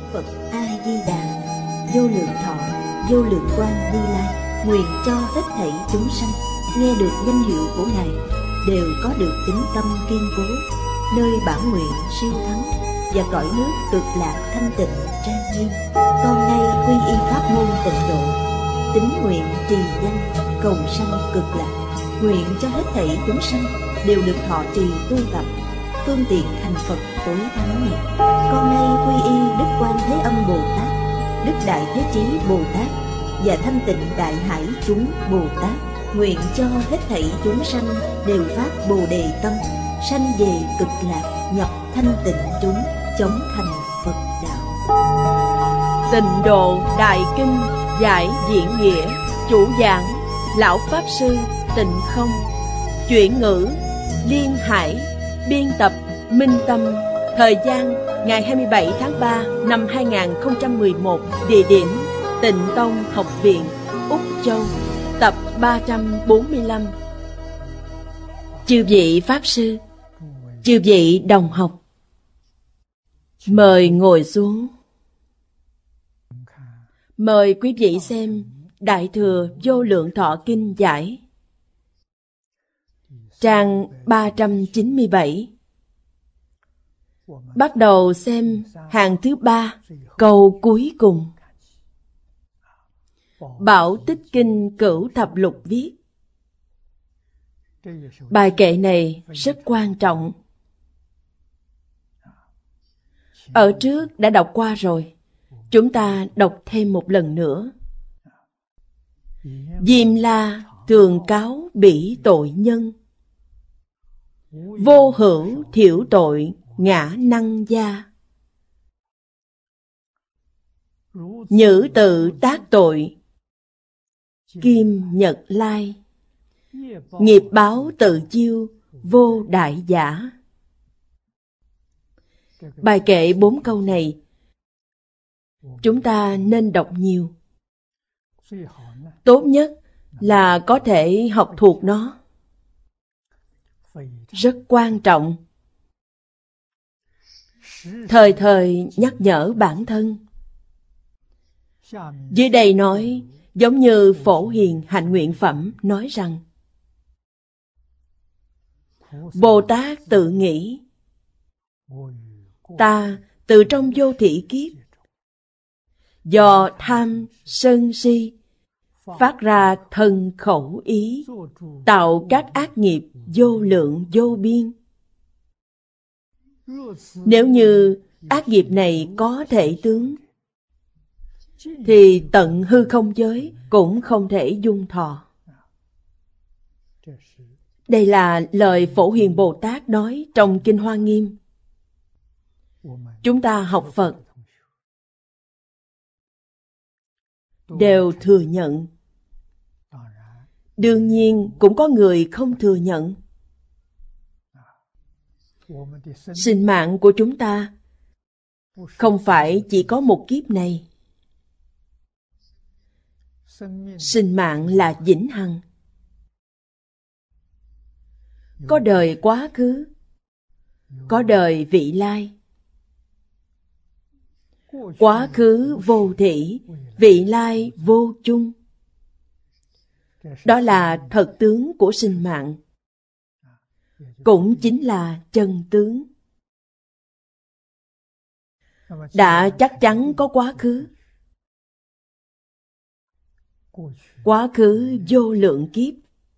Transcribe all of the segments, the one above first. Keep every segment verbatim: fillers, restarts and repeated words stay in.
Phật A Di Đà. Vô lượng thọ, vô lượng quang Như Lai nguyện cho hết thảy chúng sanh nghe được danh hiệu của Ngài đều có được tín tâm kiên cố, nơi bản nguyện siêu thắng và cõi nước cực lạc thanh tịnh trang nghiêm. Con nay quy y pháp môn tịnh độ, tín nguyện trì danh cầu sanh cực lạc, nguyện cho hết thảy chúng sanh đều được thọ trì tu tập phương tiện thành Phật tối thắng này. Con nay quy y Đức Quan Thế Âm Bồ Tát, Đức Đại Thế Chí Bồ Tát và Thanh Tịnh Đại Hải chúng Bồ Tát, nguyện cho hết thảy chúng sanh đều phát Bồ Đề tâm, sanh về cực lạc, nhập thanh tịnh chúng, chống thành Phật đạo. Tịnh Độ Đại Kinh giải diễn nghĩa, chủ giảng Lão Pháp Sư Tịnh Không, chuyển ngữ Liên Hải, biên tập Minh Tâm. Thời gian ngày hai mươi bảy tháng ba năm hai nghìn không trăm mười một. Địa điểm Tịnh Tông Học viện, Úc Châu. Tập ba trăm bốn mươi lăm. Chư vị Pháp Sư, chư vị đồng học, mời ngồi xuống. Mời quý vị xem Đại Thừa Vô Lượng Thọ Kinh giải, trang ba trăm chín mươi bảy. Bắt đầu xem hàng thứ ba, câu cuối cùng. Bảo Tích Kinh Cửu Thập Lục viết. Bài kệ này rất quan trọng. Ở trước đã đọc qua rồi, chúng ta đọc thêm một lần nữa. Diêm La thường cáo bỉ tội nhân, vô hữu thiểu tội ngã năng gia. Nhữ tự tác tội, kim nhật lai, nghiệp báo tự chiêu vô đại giả. Bài kệ bốn câu này chúng ta nên đọc nhiều. Tốt nhất là có thể học thuộc nó. Rất quan trọng. Thời thời nhắc nhở bản thân. Dưới đây nói giống như Phổ Hiền Hạnh Nguyện Phẩm nói rằng: Bồ Tát tự nghĩ, ta từ trong vô thị kiếp, do tham sân si phát ra thân khẩu ý, tạo các ác nghiệp vô lượng vô biên. Nếu như ác nghiệp này có thể tướng, thì tận hư không giới cũng không thể dung thọ. Đây là lời Phổ Hiền Bồ Tát nói trong Kinh Hoa Nghiêm. Chúng ta học Phật đều thừa nhận. Đương nhiên cũng có người không thừa nhận. Sinh mạng của chúng ta không phải chỉ có một kiếp này. Sinh mạng là vĩnh hằng. Có đời quá khứ, có đời vị lai. Quá khứ vô thỉ, vị lai vô chung. Đó là thật tướng của sinh mạng, cũng chính là chân tướng. Đã chắc chắn có quá khứ. Quá khứ vô lượng kiếp.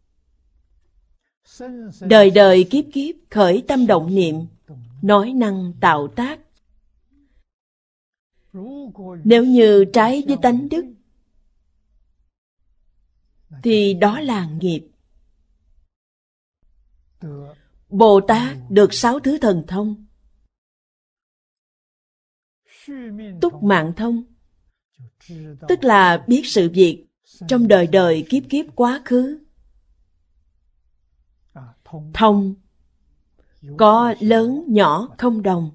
Đời đời kiếp kiếp khởi tâm động niệm, nói năng tạo tác. Nếu như trái với tánh đức, thì đó là nghiệp. Bồ Tát được sáu thứ thần thông. Túc mạng thông, tức là biết sự việc trong đời đời kiếp kiếp quá khứ. Thông, có lớn nhỏ không đồng.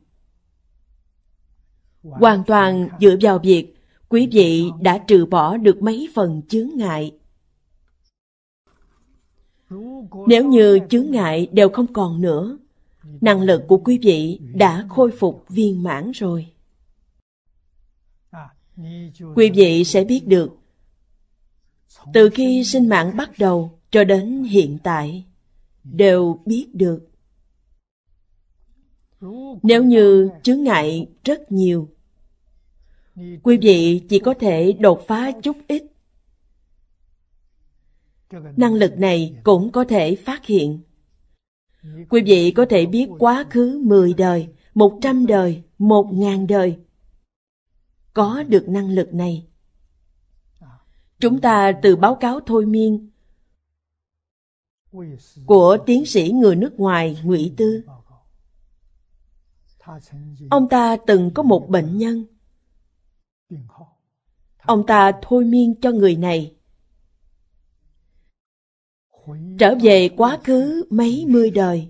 Hoàn toàn dựa vào việc quý vị đã trừ bỏ được mấy phần chướng ngại. Nếu như chướng ngại đều không còn nữa, năng lực của quý vị đã khôi phục viên mãn rồi. quý vị sẽ biết được, từ khi sinh mạng bắt đầu cho đến hiện tại, đều biết được. Nếu như chướng ngại rất nhiều, quý vị chỉ có thể đột phá chút ít. Năng lực này cũng có thể phát hiện. Quý vị có thể biết quá khứ mười đời, một trăm đời, một ngàn đời. Có được năng lực này. Chúng ta từ báo cáo thôi miên của tiến sĩ người nước ngoài Ngụy Tư. Ông ta từng có một bệnh nhân. Ông ta thôi miên cho người này trở về quá khứ mấy mươi đời.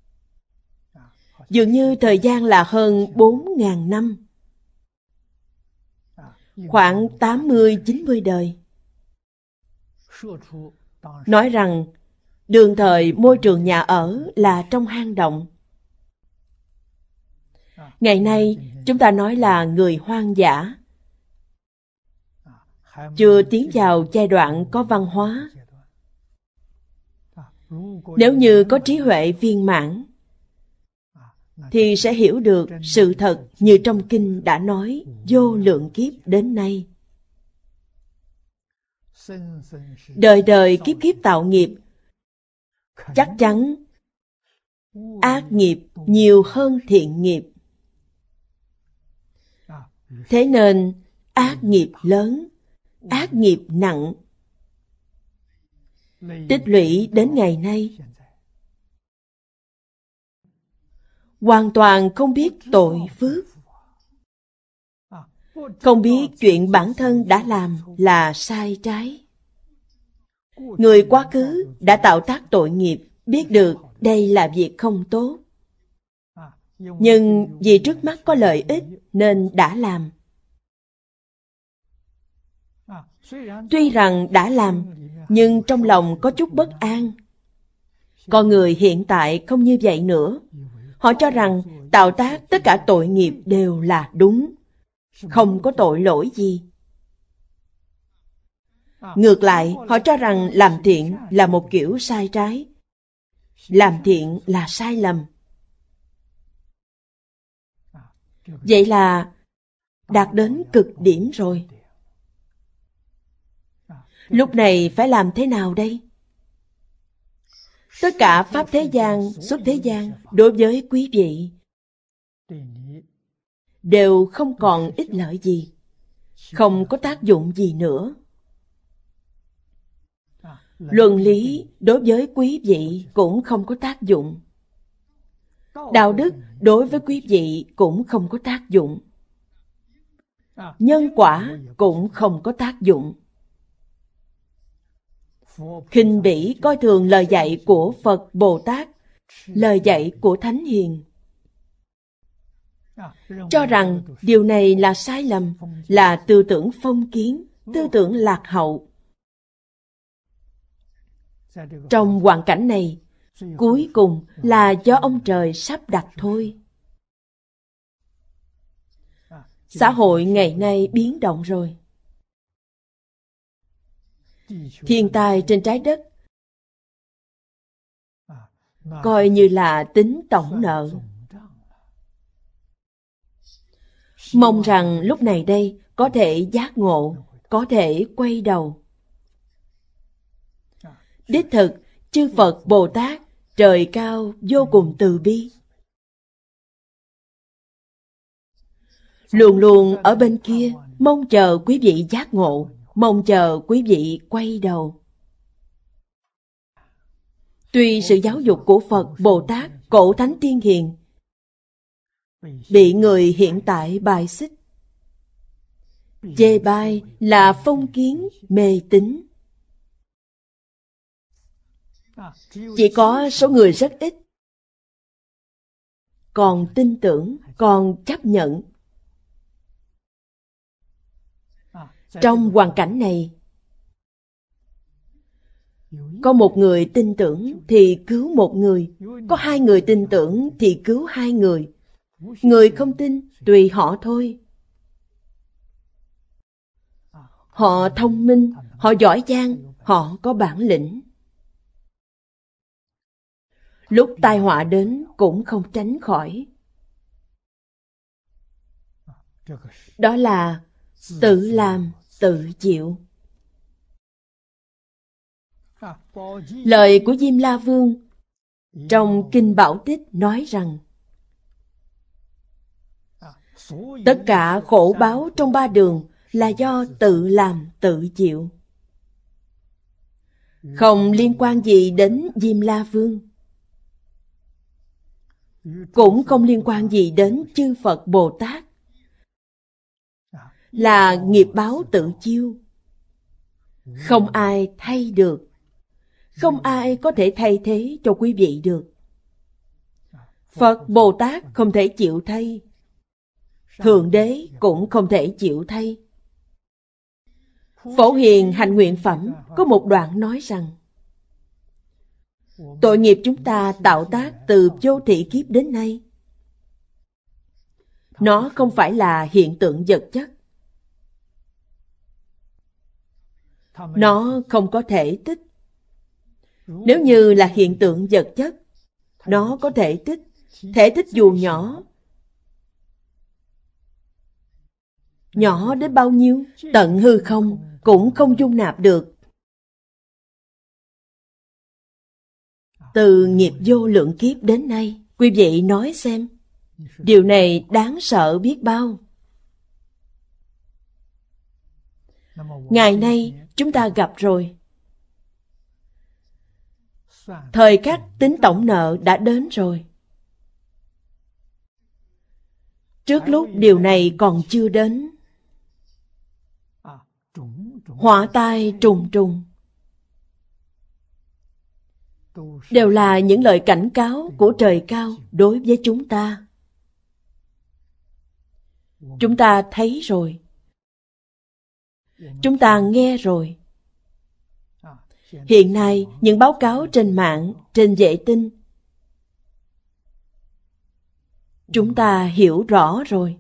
Dường như thời gian là hơn bốn ngàn năm. Khoảng tám mươi chín mươi đời. Nói rằng đương thời môi trường nhà ở là trong hang động. Ngày nay chúng ta nói là người hoang dã, chưa tiến vào giai đoạn có văn hóa. Nếu như có trí huệ viên mãn, thì sẽ hiểu được sự thật như trong kinh đã nói vô lượng kiếp đến nay. Đời đời kiếp kiếp tạo nghiệp, chắc chắn ác nghiệp nhiều hơn thiện nghiệp. Thế nên ác nghiệp lớn, ác nghiệp nặng, tích lũy đến ngày nay, hoàn toàn không biết tội phước, không biết chuyện bản thân đã làm là sai trái. Người quá khứ đã tạo tác tội nghiệp, biết được đây là việc không tốt, nhưng vì trước mắt có lợi ích nên đã làm. Tuy rằng đã làm, nhưng trong lòng có chút bất an. Con người hiện tại không như vậy nữa. Họ cho rằng tạo tác tất cả tội nghiệp đều là đúng, không có tội lỗi gì. Ngược lại, họ cho rằng làm thiện là một kiểu sai trái, làm thiện là sai lầm. Vậy là đạt đến cực điểm rồi. Lúc này phải làm thế nào đây? Tất cả pháp thế gian, xuất thế gian đối với quý vị đều không còn ích lợi gì, không có tác dụng gì nữa. Luân lý đối với quý vị cũng không có tác dụng. Đạo đức đối với quý vị cũng không có tác dụng. Nhân quả cũng không có tác dụng. Khinh bỉ coi thường lời dạy của Phật Bồ Tát, lời dạy của Thánh Hiền, cho rằng điều này là sai lầm, là tư tưởng phong kiến, tư tưởng lạc hậu. Trong hoàn cảnh này, cuối cùng là do ông trời sắp đặt thôi. Xã hội ngày nay biến động rồi. Thiên tai trên trái đất coi như là tính tổng nợ. Mong rằng lúc này đây có thể giác ngộ, có thể quay đầu. Đích thực, chư Phật Bồ Tát, trời cao vô cùng từ bi, luôn luôn ở bên kia, mong chờ quý vị giác ngộ, mong chờ quý vị quay đầu. Tuy sự giáo dục của Phật Bồ Tát, cổ thánh tiên hiền bị người hiện tại bài xích, chê bai là phong kiến, mê tín. Chỉ có số người rất ít còn tin tưởng, còn chấp nhận. Trong hoàn cảnh này, có một người tin tưởng thì cứu một người, có hai người tin tưởng thì cứu hai người. Người không tin, tùy họ thôi. Họ thông minh, họ giỏi giang, họ có bản lĩnh. Lúc tai họa đến cũng không tránh khỏi. Đó là tự làm, tự chịu. Lời của Diêm La Vương trong Kinh Bảo Tích nói rằng tất cả khổ báo trong ba đường là do tự làm, tự chịu. Không liên quan gì đến Diêm La Vương, cũng không liên quan gì đến chư Phật Bồ Tát. Là nghiệp báo tự chiêu. Không ai thay được. Không ai có thể thay thế cho quý vị được. Phật Bồ Tát không thể chịu thay. Thượng Đế cũng không thể chịu thay. Phổ Hiền Hạnh Nguyện Phẩm có một đoạn nói rằng tội nghiệp chúng ta tạo tác từ vô thị kiếp đến nay, nó không phải là hiện tượng vật chất. Nó không có thể tích. Nếu như là hiện tượng vật chất, nó có thể tích. Thể tích dù nhỏ, nhỏ đến bao nhiêu, tận hư không cũng không dung nạp được. Từ nghiệp vô lượng kiếp đến nay, quý vị nói xem, điều này đáng sợ biết bao. Ngày nay chúng ta gặp rồi. Thời khắc tính tổng nợ đã đến rồi. Trước lúc điều này còn chưa đến, họa tai trùng trùng, đều là những lời cảnh cáo của trời cao đối với chúng ta. Chúng ta thấy rồi. Chúng ta nghe rồi. Hiện nay, những báo cáo trên mạng, trên vệ tinh, chúng ta hiểu rõ rồi.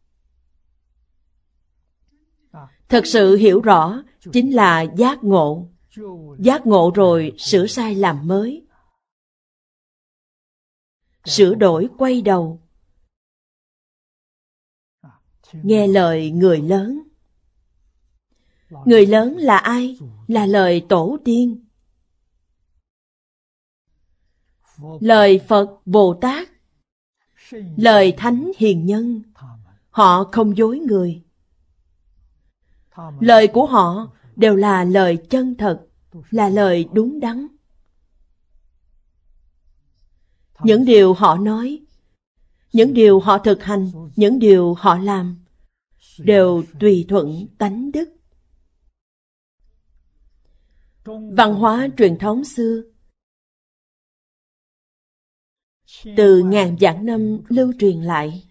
Thật sự hiểu rõ chính là giác ngộ. Giác ngộ rồi sửa sai làm mới. Sửa đổi quay đầu. Nghe lời người lớn. Người lớn là ai? Là lời tổ tiên. Lời Phật Bồ Tát. Lời Thánh Hiền Nhân. Họ không dối người. Lời của họ đều là lời chân thật, là lời đúng đắn. Những điều họ nói, những điều họ thực hành, những điều họ làm đều tùy thuận tánh đức. Văn hóa truyền thống xưa từ ngàn vạn năm lưu truyền lại.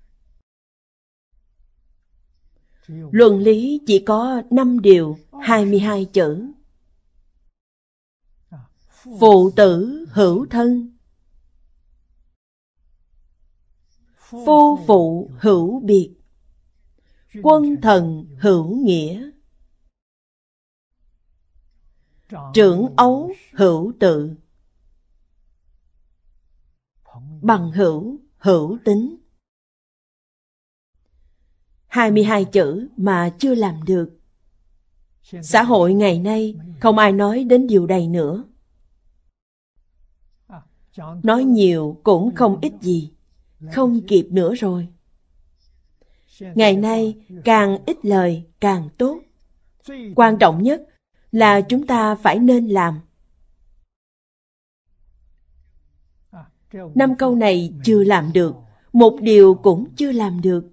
Luân lý chỉ có năm điều, hai mươi hai chữ. Phụ tử hữu thân, phu phụ hữu biệt, quân thần hữu nghĩa, trưởng ấu hữu tự, bằng hữu hữu tín. hai mươi hai chữ mà chưa làm được. Xã hội ngày nay không ai nói đến điều này nữa. Nói nhiều cũng không ích gì, không kịp nữa rồi. Ngày nay càng ít lời càng tốt. Quan trọng nhất là chúng ta phải nên làm. Năm câu này chưa làm được, một điều cũng chưa làm được.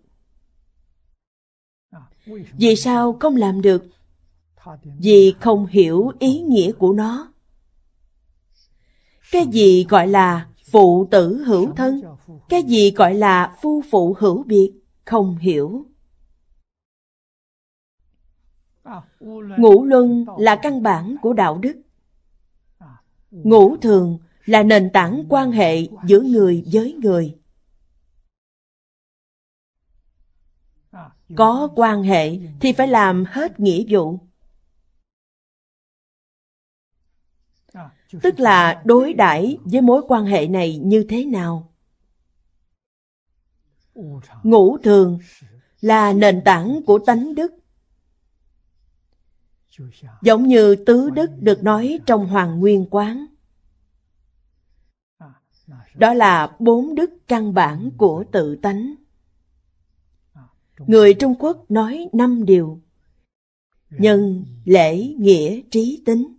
Vì sao không làm được? Vì không hiểu ý nghĩa của nó. Cái gì gọi là phụ tử hữu thân? Cái gì gọi là phu phụ hữu biệt? Không hiểu. Ngũ luân là căn bản của đạo đức. Ngũ thường là nền tảng quan hệ giữa người với người. Có quan hệ thì phải làm hết nghĩa vụ. Tức là đối đãi với mối quan hệ này như thế nào? Ngũ thường là nền tảng của tánh đức. Giống như tứ đức được nói trong Hoàng Nguyên Quán. Đó là bốn đức căn bản của tự tánh. Người Trung Quốc nói năm điều: nhân, lễ, nghĩa, trí, tính.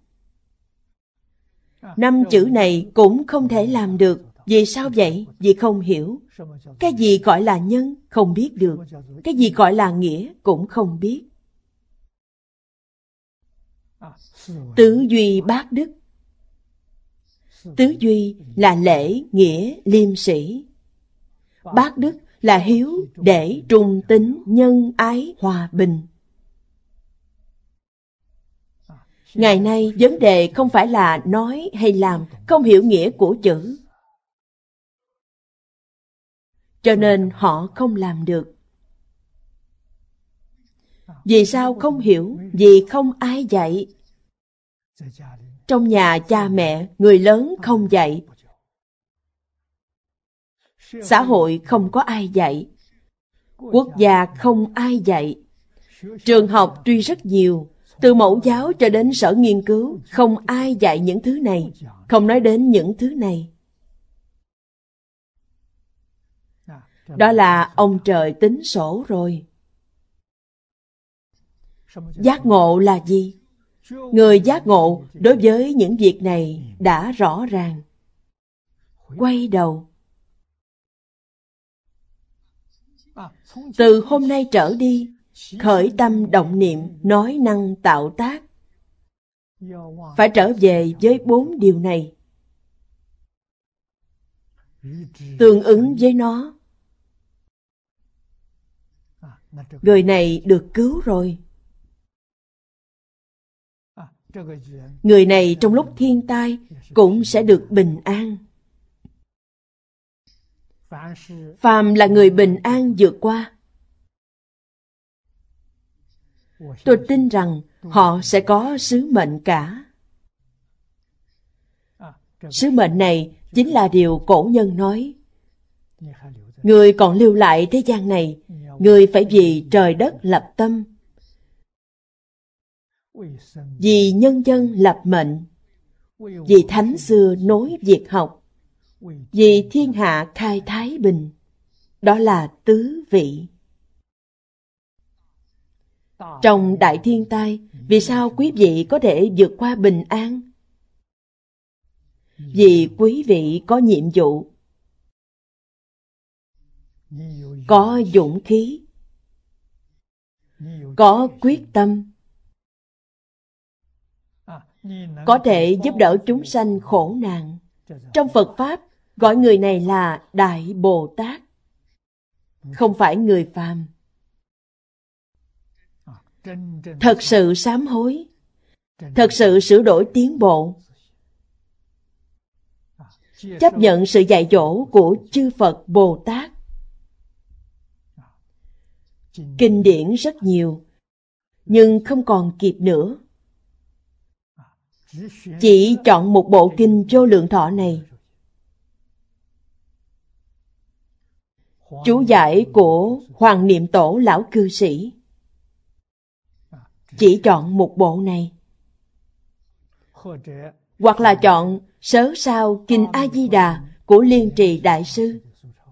Năm chữ này cũng không thể làm được. Vì sao vậy? Vì không hiểu. Cái gì gọi là nhân? Không biết được. Cái gì gọi là nghĩa? Cũng không biết. Tứ duy bát đức. Tứ duy là lễ, nghĩa, liêm sĩ. Bát đức là hiếu, để, trung tín, nhân, ái, hòa bình. Ngày nay vấn đề không phải là nói hay làm không hiểu nghĩa của chữ, cho nên họ không làm được. Vì sao không hiểu? Vì không ai dạy. Trong nhà cha mẹ, người lớn không dạy. Xã hội không có ai dạy. Quốc gia không ai dạy. Trường học tuy rất nhiều, từ mẫu giáo cho đến sở nghiên cứu, không ai dạy những thứ này, không nói đến những thứ này. Đó là ông trời tính sổ rồi. Giác ngộ là gì? Người giác ngộ đối với những việc này đã rõ ràng. Quay đầu. Từ hôm nay trở đi, khởi tâm động niệm, nói năng tạo tác, phải trở về với bốn điều này. Tương ứng với nó, người này được cứu rồi. Người này trong lúc thiên tai cũng sẽ được bình an. Phàm là người bình an vượt qua, tôi tin rằng họ sẽ có sứ mệnh cả. Sứ mệnh này chính là điều cổ nhân nói: người còn lưu lại thế gian này, người phải vì trời đất lập tâm, vì nhân dân lập mệnh, vì thánh xưa nối việc học, vì thiên hạ khai thái bình. Đó là tứ vị. Trong đại thiên tai, vì sao quý vị có thể vượt qua bình an? Vì quý vị có nhiệm vụ, có dũng khí, có quyết tâm, có thể giúp đỡ chúng sanh khổ nạn. Trong Phật Pháp, gọi người này là Đại Bồ Tát, không phải người phàm. Thật sự sám hối, thật sự sửa đổi tiến bộ, chấp nhận sự dạy dỗ của chư Phật Bồ Tát. Kinh điển rất nhiều, nhưng không còn kịp nữa. Chỉ chọn một bộ kinh Vô Lượng Thọ này. Chú giải của Hoàng Niệm Tổ lão cư sĩ. Chỉ chọn một bộ này. Hoặc là chọn Sớ Sao Kinh A-di-đà của Liên Trì Đại Sư.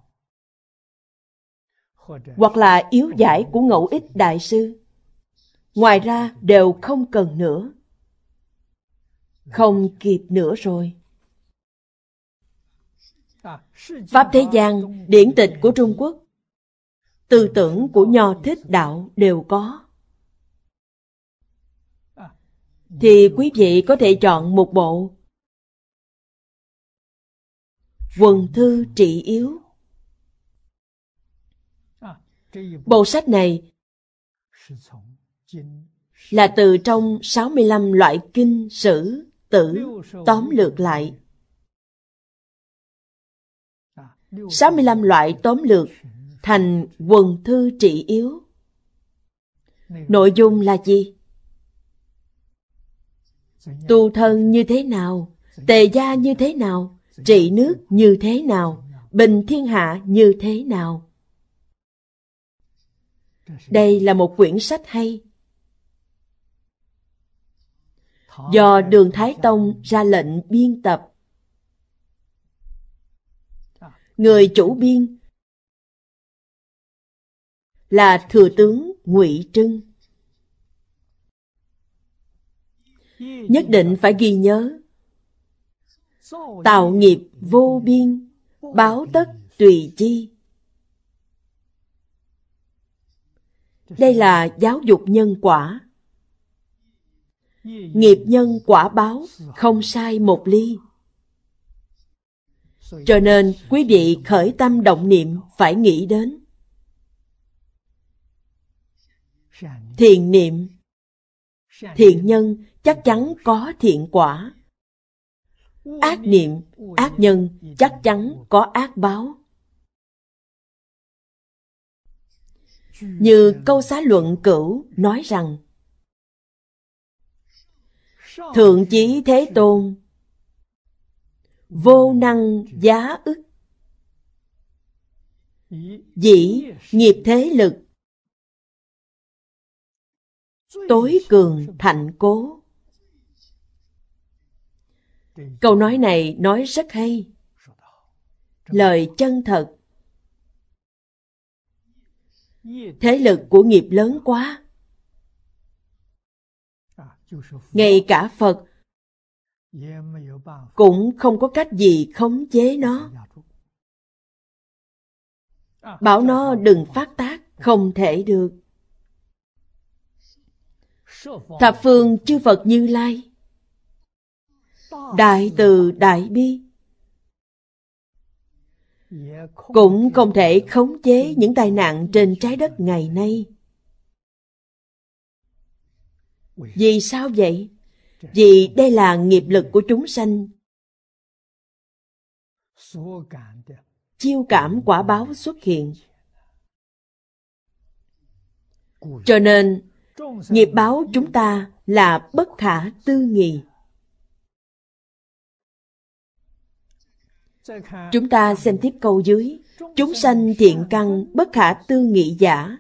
Hoặc là Yếu Giải của Ngẫu Ích Đại Sư. Ngoài ra đều không cần nữa. Không kịp nữa rồi. Pháp thế gian, điển tịch của Trung Quốc, tư tưởng của Nho Thích Đạo đều có. Thì quý vị có thể chọn một bộ Quần Thư Trị Yếu. Bộ sách này là từ trong sáu mươi lăm loại kinh sử tử tóm lược lại. sáu mươi lăm loại tóm lược thành Quần Thư Trị Yếu. Nội dung là gì? Tu thân như thế nào? Tề gia như thế nào? Trị nước như thế nào? Bình thiên hạ như thế nào? Đây là một quyển sách hay. Do Đường Thái Tông ra lệnh biên tập. Người chủ biên là Thừa tướng Ngụy Trưng. Nhất định phải ghi nhớ: tạo nghiệp vô biên, báo tất tùy chi. Đây là giáo dục nhân quả. Nghiệp nhân quả báo không sai một ly. Cho nên quý vị khởi tâm động niệm phải nghĩ đến thiện niệm. Thiện nhân chắc chắn có thiện quả. Ác niệm, ác nhân chắc chắn có ác báo. Như câu Xá Luận Cửu nói rằng: Thượng Chí Thế Tôn vô năng giá ức, dĩ nghiệp thế lực tối cường thạnh cố. Câu nói này nói rất hay, lời chân thật. Thế lực của nghiệp lớn quá, ngay cả Phật cũng không có cách gì khống chế nó. Bảo nó đừng phát tác, không thể được. Thập phương chư Phật Như Lai, đại từ đại bi, cũng không thể khống chế những tai nạn trên trái đất ngày nay. Vì sao vậy? Vì đây là nghiệp lực của chúng sanh chiêu cảm quả báo xuất hiện. Cho nên nghiệp báo chúng ta là bất khả tư nghị. Chúng ta xem tiếp câu dưới: chúng sanh thiện căn bất khả tư nghị giả.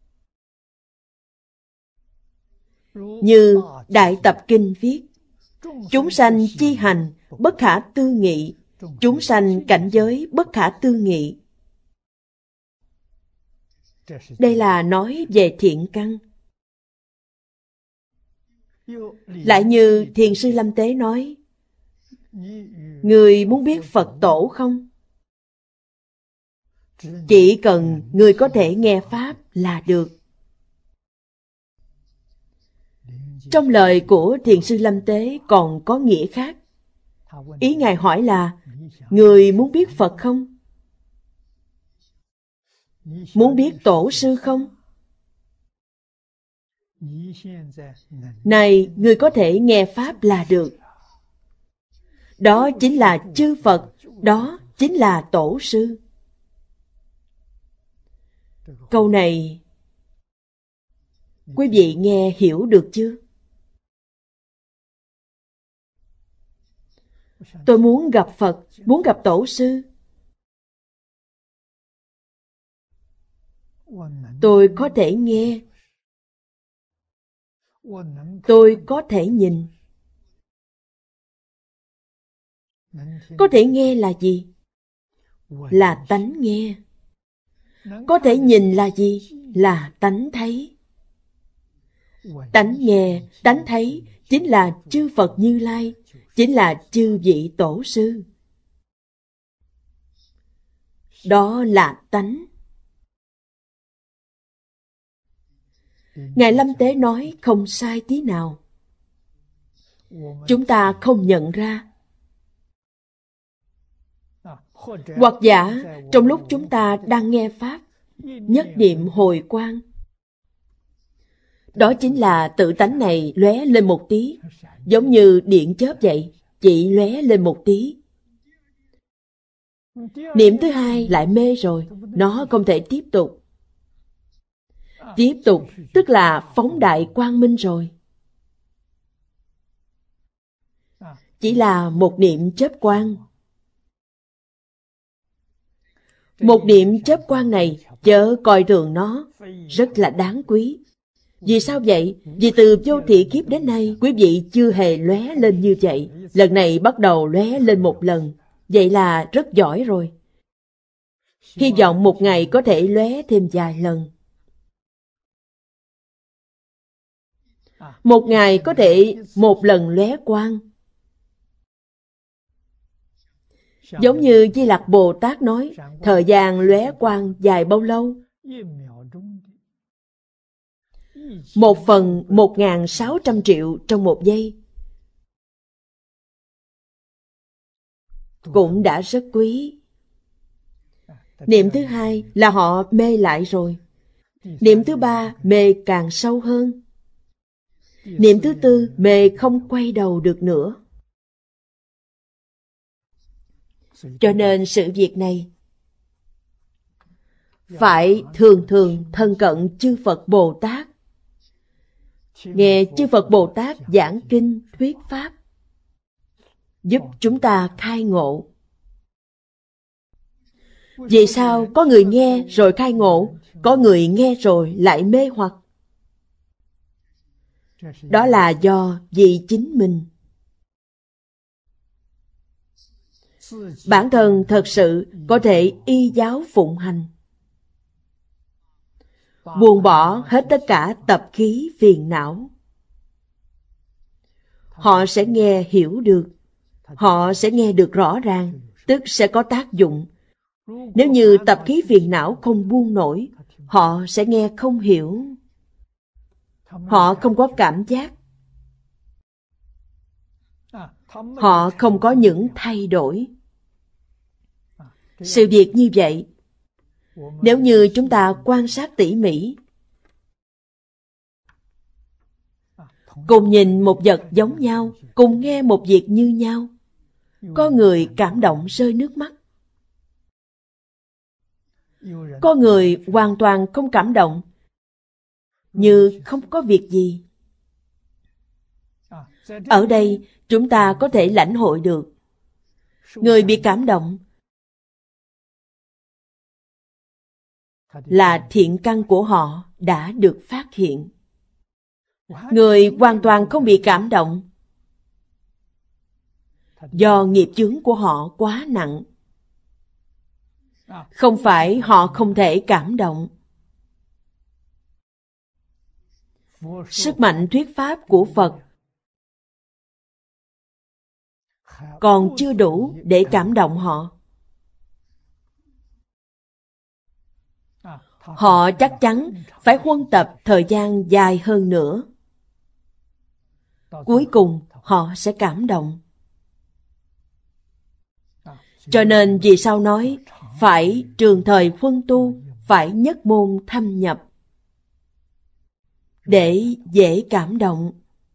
Như Đại Tập Kinh viết: chúng sanh chi hành bất khả tư nghị, chúng sanh cảnh giới bất khả tư nghị. Đây là nói về thiện căn. Lại như Thiền sư Lâm Tế nói: người muốn biết Phật tổ không? Chỉ cần người có thể nghe Pháp là được. Trong lời của Thiền sư Lâm Tế còn có nghĩa khác. Ý Ngài hỏi là: người muốn biết Phật không? Muốn biết Tổ sư không? Này, người có thể nghe Pháp là được. Đó chính là chư Phật, đó chính là Tổ sư. Câu này quý vị nghe hiểu được chưa? Tôi muốn gặp Phật, muốn gặp Tổ sư. Tôi có thể nghe, tôi có thể nhìn. Có thể nghe là gì? Là tánh nghe. Có thể nhìn là gì? Là tánh thấy. Tánh nghe, tánh thấy chính là chư Phật Như Lai, chính là chư vị Tổ sư. Đó là tánh. Ngài Lâm Tế nói không sai tí nào. Chúng ta không nhận ra. Hoặc giả trong lúc chúng ta đang nghe Pháp, nhất niệm hồi quang, đó chính là tự tánh này lóe lên một tí, giống như điện chớp vậy, chỉ lóe lên một tí. Niệm thứ hai lại mê rồi, nó không thể tiếp tục. Tiếp tục, tức là phóng đại quang minh rồi. Chỉ là một niệm chớp quang. Một niệm chớp quang này, chớ coi thường nó, rất là đáng quý. Vì sao vậy? Vì từ vô thị kiếp đến nay, quý vị chưa hề lóe lên như vậy. Lần này bắt đầu lóe lên một lần. Vậy là rất giỏi rồi. Hy vọng một ngày có thể lóe thêm vài lần. Một ngày có thể một lần lóe quang. Giống như Di Lặc Bồ Tát nói, thời gian lóe quang dài bao lâu? Một phần một nghìn sáu trăm triệu trong một giây. Cũng đã rất quý. Niệm thứ hai là họ mê lại rồi. Niệm thứ ba mê càng sâu hơn. Niệm thứ tư mê không quay đầu được nữa. Cho nên sự việc này phải thường thường thân cận chư Phật Bồ Tát, nghe chư Phật Bồ Tát giảng kinh thuyết pháp, giúp chúng ta khai ngộ. Vì sao có người nghe rồi khai ngộ, có người nghe rồi lại mê hoặc? Đó là do vì chính mình. Bản thân thật sự có thể y giáo phụng hành, buông bỏ hết tất cả tập khí phiền não. Họ sẽ nghe hiểu được, họ sẽ nghe được rõ ràng, tức sẽ có tác dụng. Nếu như tập khí phiền não không buông nổi, họ sẽ nghe không hiểu. Họ không có cảm giác. Họ không có những thay đổi. Sự việc như vậy, nếu như chúng ta quan sát tỉ mỉ, cùng nhìn một vật giống nhau, cùng nghe một việc như nhau, có người cảm động rơi nước mắt, có người hoàn toàn không cảm động, như không có việc gì. Ở đây chúng ta có thể lãnh hội được, người bị cảm động là thiện căn của họ đã được phát hiện. Người hoàn toàn không bị cảm động, do nghiệp chướng của họ quá nặng. Không phải họ không thể cảm động. Sức mạnh thuyết pháp của Phật còn chưa đủ để cảm động họ. Họ chắc chắn phải huân tập thời gian dài hơn nữa. Cuối cùng họ sẽ cảm động. Cho nên vì sao nói phải trường thời huân tu, phải nhất môn thâm nhập, để dễ cảm động.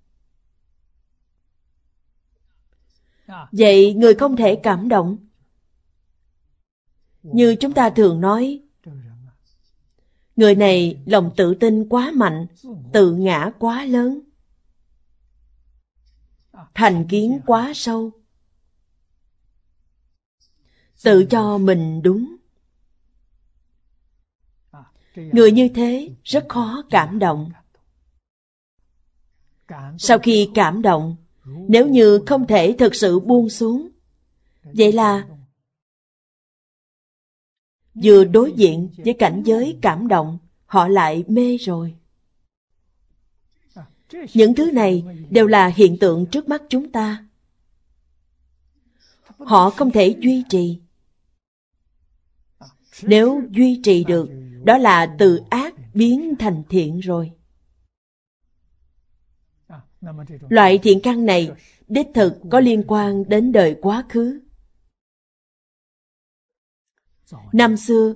Vậy người không thể cảm động. Như chúng ta thường nói, người này lòng tự tin quá mạnh, tự ngã quá lớn, thành kiến quá sâu, tự cho mình đúng. Người như thế rất khó cảm động. Sau khi cảm động, nếu như không thể thực sự buông xuống, vậy là vừa đối diện với cảnh giới cảm động, họ lại mê rồi. Những thứ này đều là hiện tượng trước mắt chúng ta. Họ không thể duy trì. Nếu duy trì được, đó là từ ác biến thành thiện rồi. Loại thiện căn này đích thực có liên quan đến đời quá khứ. Năm xưa,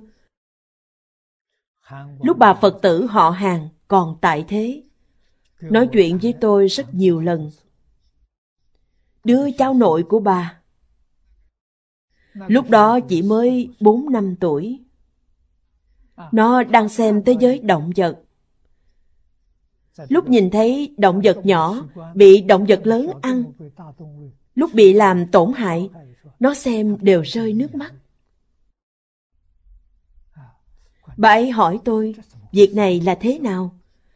lúc bà Phật tử họ Hàn còn tại thế, nói chuyện với tôi rất nhiều lần. Đứa cháu nội của bà, lúc đó chỉ mới bốn năm tuổi. Nó đang xem thế giới động vật. Lúc nhìn thấy động vật nhỏ bị động vật lớn ăn, lúc bị làm tổn hại, nó xem đều rơi nước mắt. Bà ấy hỏi tôi, việc này là thế nào?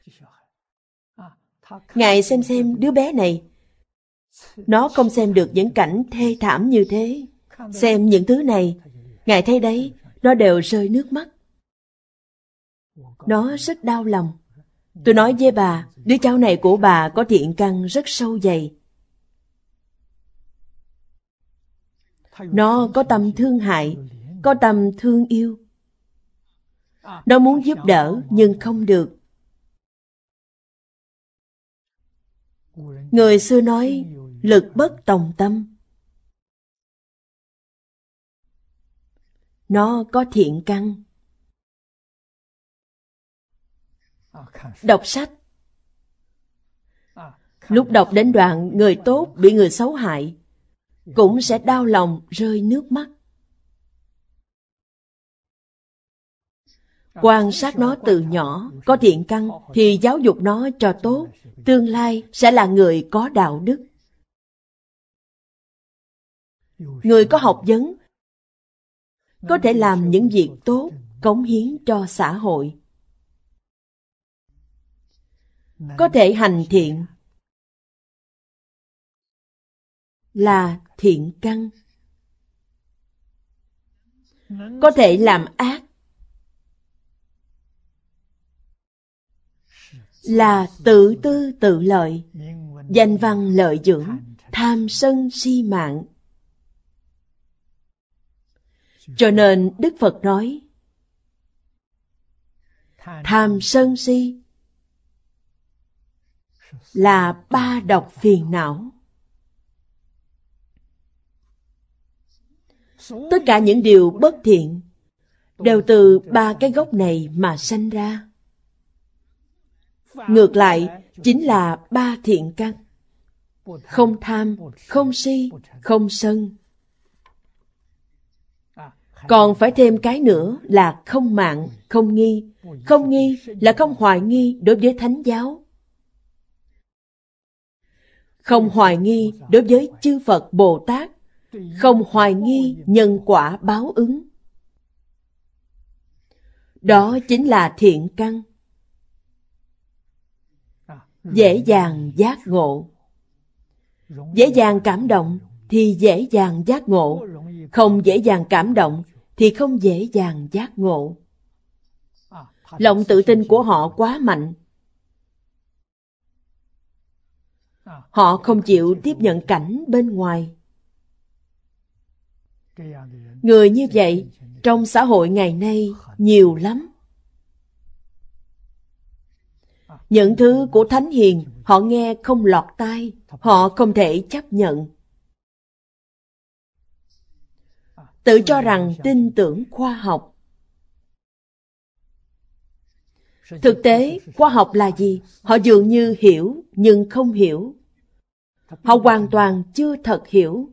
Ngài xem xem đứa bé này, nó không xem được những cảnh thê thảm như thế. Xem những thứ này, Ngài thấy đấy, nó đều rơi nước mắt. Nó rất đau lòng. Tôi nói với bà, đứa cháu này của bà có thiện căn rất sâu dày. Nó có tâm thương hại, có tâm thương yêu. Nó muốn giúp đỡ nhưng không được. Người xưa nói, lực bất tòng tâm. Nó có thiện căn. Đọc sách. Lúc đọc đến đoạn người tốt bị người xấu hại, cũng sẽ đau lòng rơi nước mắt. Quan sát nó từ nhỏ, có thiện căn thì giáo dục nó cho tốt, tương lai sẽ là người có đạo đức. Người có học vấn có thể làm những việc tốt, cống hiến cho xã hội. Có thể hành thiện là thiện căn. Có thể làm ác là tự tư tự lợi, danh văn lợi dưỡng, tham sân si mạng. Cho nên Đức Phật nói, tham sân si là ba độc phiền não. Tất cả những điều bất thiện đều từ ba cái gốc này mà sanh ra. Ngược lại chính là ba thiện căn: không tham, không si, không sân. Còn phải thêm cái nữa là không mạn, không nghi. Không nghi là không hoài nghi đối với Thánh giáo. Không hoài nghi đối với chư Phật Bồ Tát. Không hoài nghi nhân quả báo ứng. Đó chính là thiện căn. Dễ dàng giác ngộ. Dễ dàng cảm động thì dễ dàng giác ngộ. Không dễ dàng cảm động thì không dễ dàng giác ngộ. Lòng tự tin của họ quá mạnh. Họ không chịu tiếp nhận cảnh bên ngoài. Người như vậy trong xã hội ngày nay nhiều lắm. Những thứ của Thánh Hiền họ nghe không lọt tai, họ không thể chấp nhận. Tự cho rằng tin tưởng khoa học. Thực tế, khoa học là gì? Họ dường như hiểu nhưng không hiểu. Họ hoàn toàn chưa thật hiểu.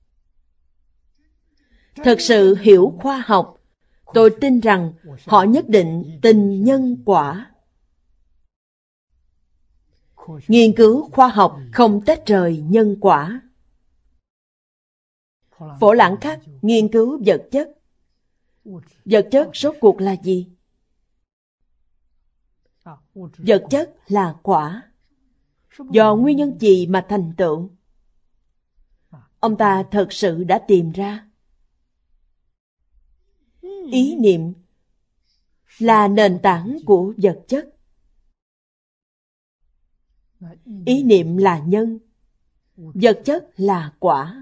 Thật sự hiểu khoa học, tôi tin rằng họ nhất định tin nhân quả. Nghiên cứu khoa học không tách rời nhân quả. Phổ Lãng Khắc nghiên cứu vật chất. Vật chất rốt cuộc là gì? Vật chất là quả. Do nguyên nhân gì mà thành tựu? Ông ta thật sự đã tìm ra. Ý niệm là nền tảng của vật chất. Ý niệm là nhân, vật chất là quả.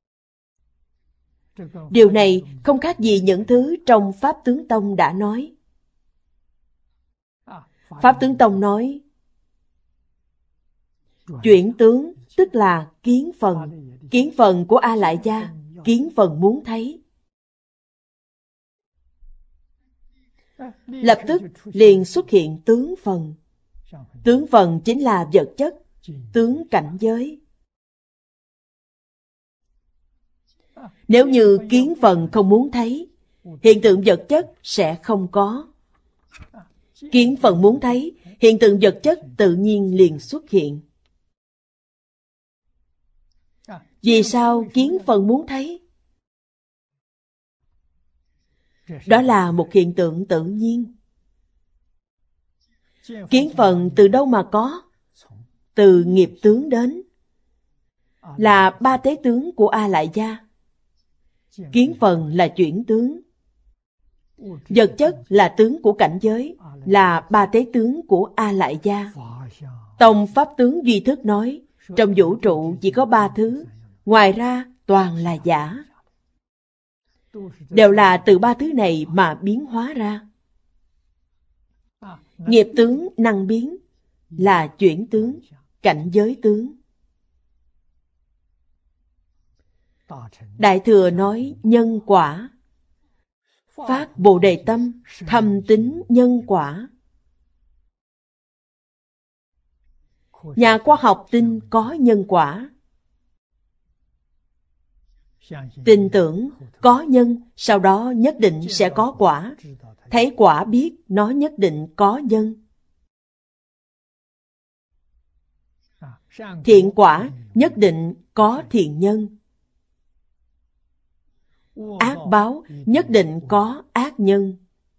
Điều này không khác gì những thứ trong Pháp Tướng Tông đã nói. Pháp Tướng Tông nói, chuyển tướng tức là kiến phần. Kiến phần của A Lại Gia, kiến phần muốn thấy. Lập tức liền xuất hiện tướng phần. Tướng phần chính là vật chất, tướng cảnh giới. Nếu như kiến phần không muốn thấy, hiện tượng vật chất sẽ không có. Kiến phần muốn thấy, hiện tượng vật chất tự nhiên liền xuất hiện. Vì sao kiến phần muốn thấy? Đó là một hiện tượng tự nhiên. Kiến phần từ đâu mà có? Từ nghiệp tướng đến. Là ba tế tướng của A Lại Gia. Kiến phần là chuyển tướng. Vật chất là tướng của cảnh giới, là ba tế tướng của A Lại Gia. Tông Pháp tướng duy thức nói, trong vũ trụ chỉ có ba thứ, ngoài ra toàn là giả. Đều là từ ba thứ này mà biến hóa ra. Nghiệp tướng năng biến là chuyển tướng, cảnh giới tướng. Đại Thừa nói nhân quả. Phát Bồ Đề tâm, thầm tính nhân quả. Nhà khoa học tin có nhân quả. Tin tưởng có nhân, sau đó nhất định sẽ có quả. Thấy quả biết nó nhất định có nhân. Thiện quả nhất định có thiện nhân. Ác báo nhất định có ác nhân.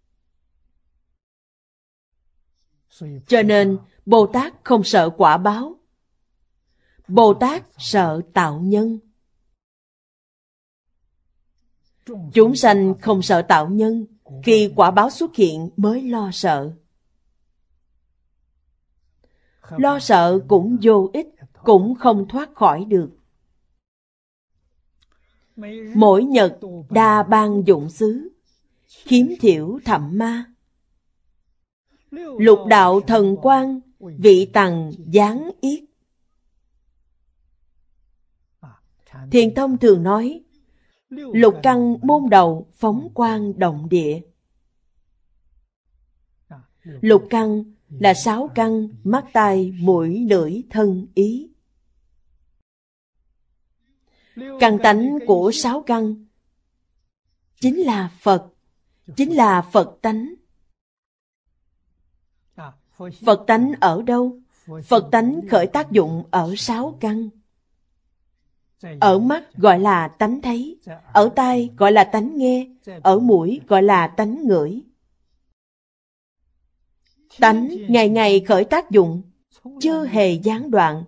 Cho nên Bồ Tát không sợ quả báo. Bồ Tát sợ tạo nhân. Chúng sanh không sợ tạo nhân, khi quả báo xuất hiện mới lo sợ. Lo sợ cũng vô ích, cũng không thoát khỏi được. Mỗi nhật đa ban dụng xứ, khiếm thiểu thậm ma. Lục đạo thần quang, vị tầng giáng yết. Thiền Tông thường nói, lục căn môn đầu phóng quang động địa. Lục căn là sáu căn mắt tai mũi lưỡi thân ý. Căn tánh của sáu căn chính là Phật, chính là Phật tánh. Phật tánh ở đâu? Phật tánh khởi tác dụng ở sáu căn. Ở mắt gọi là tánh thấy, ở tai gọi là tánh nghe, ở mũi gọi là tánh ngửi. Tánh ngày ngày khởi tác dụng, chưa hề gián đoạn.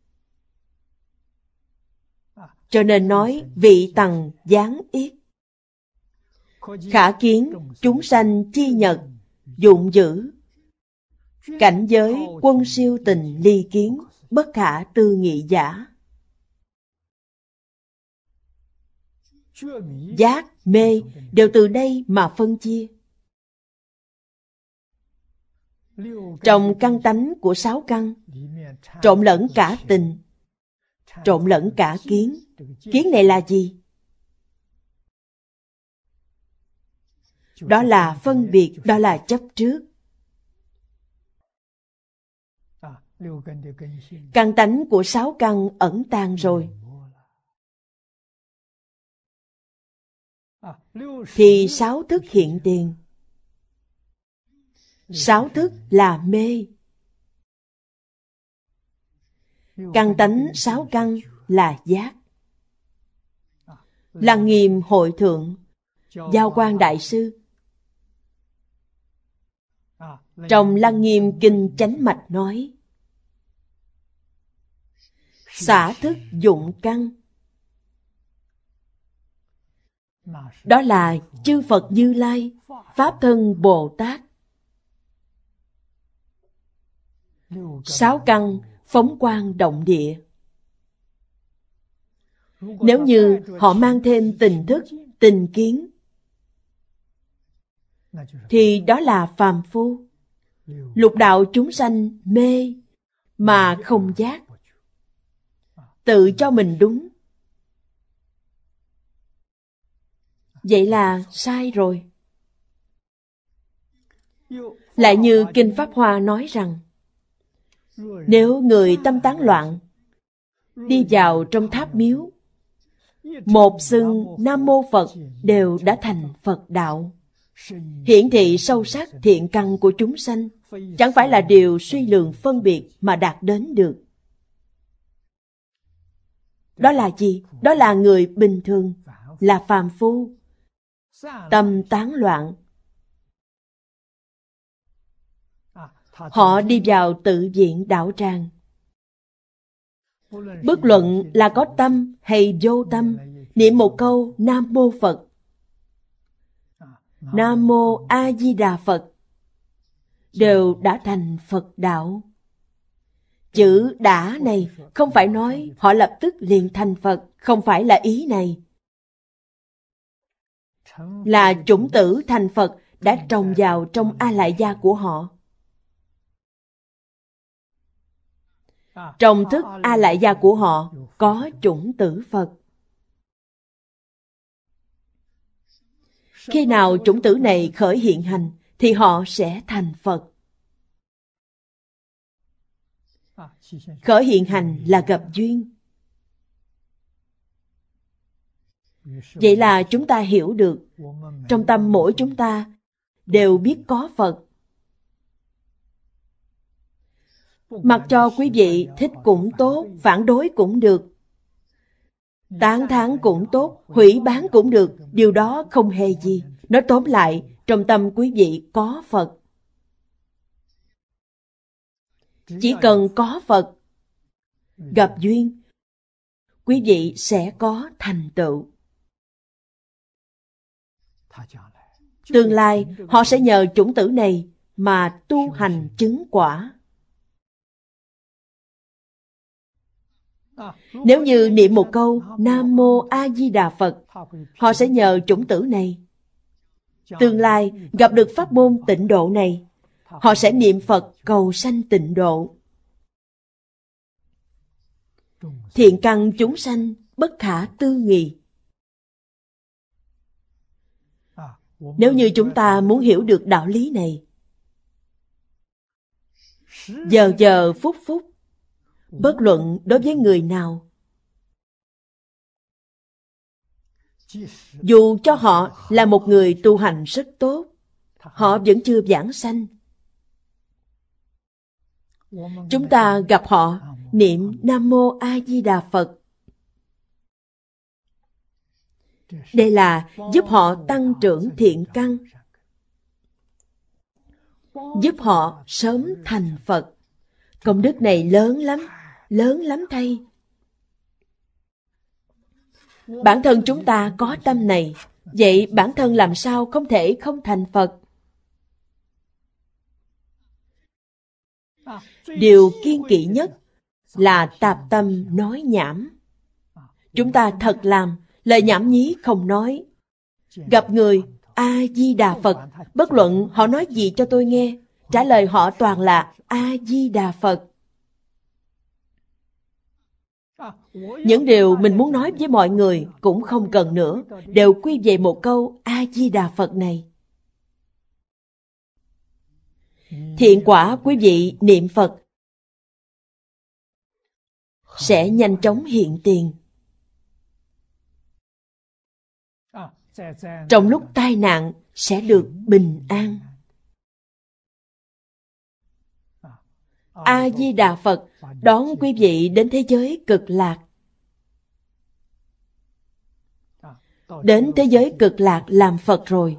Cho nên nói vị tầng giáng yết. Khả kiến chúng sanh chi nhật, dụng dữ. Cảnh giới quân siêu tình ly kiến, bất khả tư nghị giả. Giác, mê đều từ đây mà phân chia. Trong căn tánh của sáu căn, trộn lẫn cả tình, trộn lẫn cả kiến. Kiến này là gì? Đó là phân biệt, đó là chấp trước. Căn tánh của sáu căn ẩn tàng rồi, thì sáu thức hiện tiền. Sáu thức là mê. Căn tánh sáu căn là giác. Lăng Nghiêm Hội Thượng, Giao Quang Đại Sư trong Lăng Nghiêm Kinh Chánh Mạch nói, xả thức dụng căn. Đó là chư Phật Như Lai, Pháp Thân Bồ Tát. Sáu căn phóng quang động địa. Nếu như họ mang thêm tình thức, tình kiến, thì đó là phàm phu. Lục đạo chúng sanh mê mà không giác, tự cho mình đúng. Vậy là sai rồi. Lại như Kinh Pháp Hoa nói rằng, nếu người tâm tán loạn, đi vào trong tháp miếu, một xưng Nam Mô Phật đều đã thành Phật đạo. hiển thị sâu sắc thiện căn của chúng sanh, chẳng phải là điều suy lường phân biệt mà đạt đến được. Đó là gì? Đó là người bình thường, là phàm phu, tâm tán loạn. Họ đi vào tự viện đạo tràng. Bất luận là có tâm hay vô tâm, niệm một câu Nam Mô Phật, Nam Mô A Di Đà Phật, đều đã thành Phật đạo. Chữ đã này không phải nói họ lập tức liền thành Phật, không phải là ý này. Là chủng tử thành Phật đã trồng vào trong A Lại Gia của họ. Trong thức A Lại Gia của họ có chủng tử Phật. Khi nào chủng tử này khởi hiện hành thì họ sẽ thành Phật. Khởi hiện hành là gặp duyên. Vậy là chúng ta hiểu được, trong tâm mỗi chúng ta đều biết có Phật. Mặc cho quý vị thích cũng tốt, phản đối cũng được, tán thán cũng tốt, hủy bán cũng được, điều đó không hề gì. Nói tóm lại, trong tâm quý vị có Phật. Chỉ cần có Phật, gặp duyên, quý vị sẽ có thành tựu. Tương lai, họ sẽ nhờ chủng tử này mà tu hành chứng quả. Nếu như niệm một câu Nam Mô A Di Đà Phật, họ sẽ nhờ chủng tử này. Tương lai gặp được pháp môn tịnh độ này, họ sẽ niệm Phật cầu sanh tịnh độ. Thiện căn chúng sanh bất khả tư nghị. Nếu như chúng ta muốn hiểu được đạo lý này, giờ giờ phút phút, bất luận đối với người nào, dù cho họ là một người tu hành rất tốt, họ vẫn chưa vãng sanh, chúng ta gặp họ niệm Nam Mô A Di Đà Phật. Đây là giúp họ tăng trưởng thiện căn, giúp họ sớm thành Phật. Công đức này lớn lắm, lớn lắm thay. Bản thân chúng ta có tâm này, vậy bản thân làm sao không thể không thành Phật? Điều kiêng kỵ nhất là tạp tâm nói nhảm. Chúng ta thật làm, lời nhảm nhí không nói. Gặp người A-di-đà Phật, bất luận họ nói gì cho tôi nghe, trả lời họ toàn là A-di-đà Phật. Những điều mình muốn nói với mọi người cũng không cần nữa, đều quy về một câu A-di-đà Phật này. Thiện quả quý vị niệm Phật sẽ nhanh chóng hiện tiền. Trong lúc tai nạn sẽ được bình an. A-di-đà Phật đón quý vị đến thế giới cực lạc. Đến thế giới cực lạc làm Phật rồi,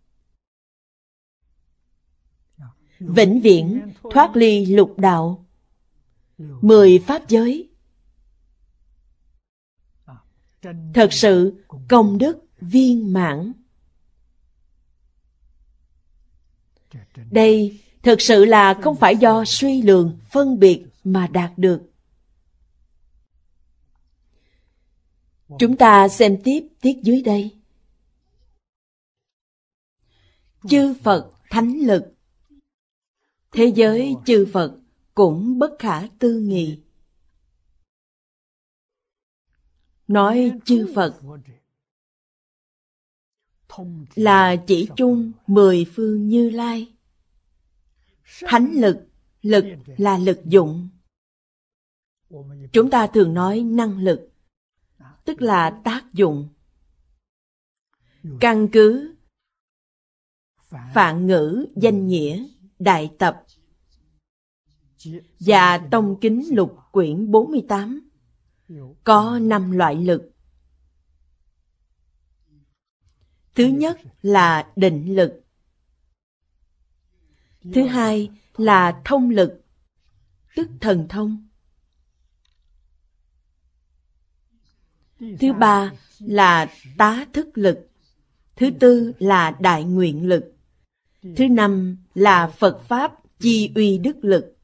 vĩnh viễn thoát ly lục đạo, mười pháp giới. Thật sự công đức viên mãn. Đây thực sự là không phải do suy lường, phân biệt mà đạt được. Chúng ta xem tiếp tiết dưới đây. Chư Phật thánh lực. Thế giới chư Phật cũng bất khả tư nghị. Nói chư Phật là chỉ chung mười phương Như Lai. Thánh lực, lực là lực dụng. Chúng ta thường nói năng lực, tức là tác dụng. Căn cứ Phạn ngữ danh nghĩa đại tập và tông kính lục quyển bốn mươi tám có năm loại lực. Thứ nhất là định lực. Thứ hai là thông lực, tức thần thông. Thứ ba là tá thức lực. Thứ tư là đại nguyện lực. Thứ năm là Phật Pháp chi uy đức lực.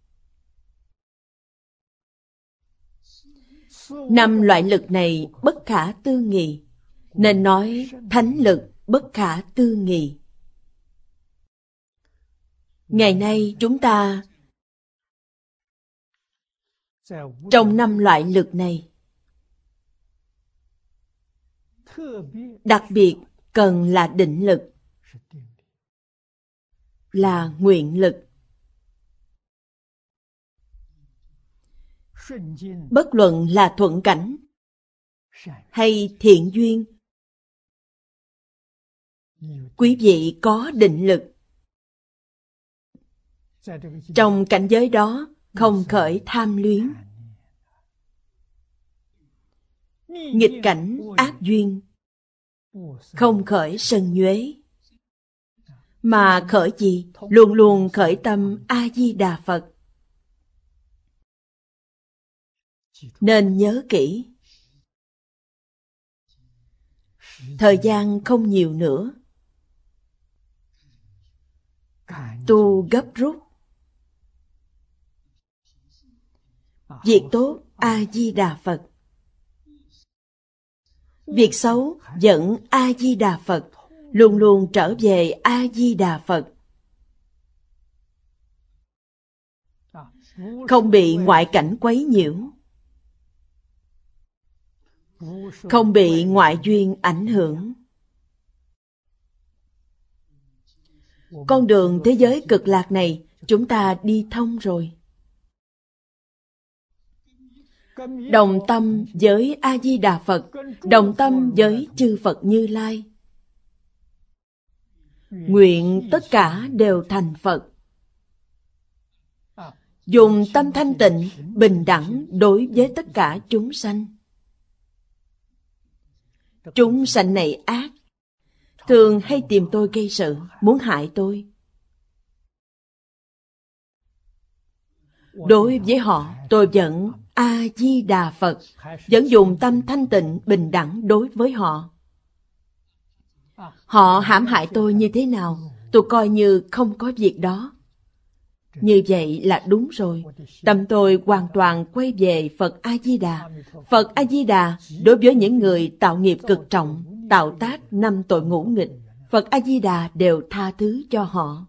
Năm loại lực này bất khả tư nghị, nên nói thánh lực bất khả tư nghị. Ngày nay chúng ta trong năm loại lực này đặc biệt cần là định lực, là nguyện lực. Bất luận là thuận cảnh hay thiện duyên, quý vị có định lực. Trong cảnh giới đó không khởi tham luyến. Nghịch cảnh ác duyên không khởi sân nhuế, mà khởi gì? Luôn luôn khởi tâm A-di-đà Phật. Nên nhớ kỹ. Thời gian không nhiều nữa. Tu gấp rút. Việc tốt A-di-đà Phật. Việc xấu dẫn A-di-đà Phật. Luôn luôn trở về A-di-đà Phật. Không bị ngoại cảnh quấy nhiễu, không bị ngoại duyên ảnh hưởng. Con đường thế giới cực lạc này chúng ta đi thông rồi. Đồng tâm với A-di-đà Phật, đồng tâm với chư Phật Như Lai. Nguyện tất cả đều thành Phật. Dùng tâm thanh tịnh, bình đẳng đối với tất cả chúng sanh. Chúng sanh này ác, thường hay tìm tôi gây sự, muốn hại tôi. Đối với họ, tôi vẫn A-di-đà Phật, vẫn dùng tâm thanh tịnh, bình đẳng đối với họ. Họ hãm hại tôi như thế nào, tôi coi như không có việc đó. Như vậy là đúng rồi. Tâm tôi hoàn toàn quay về Phật A-di-đà. Phật A-di-đà đối với những người tạo nghiệp cực trọng, tạo tác năm tội ngũ nghịch, Phật A-di-đà đều tha thứ cho họ.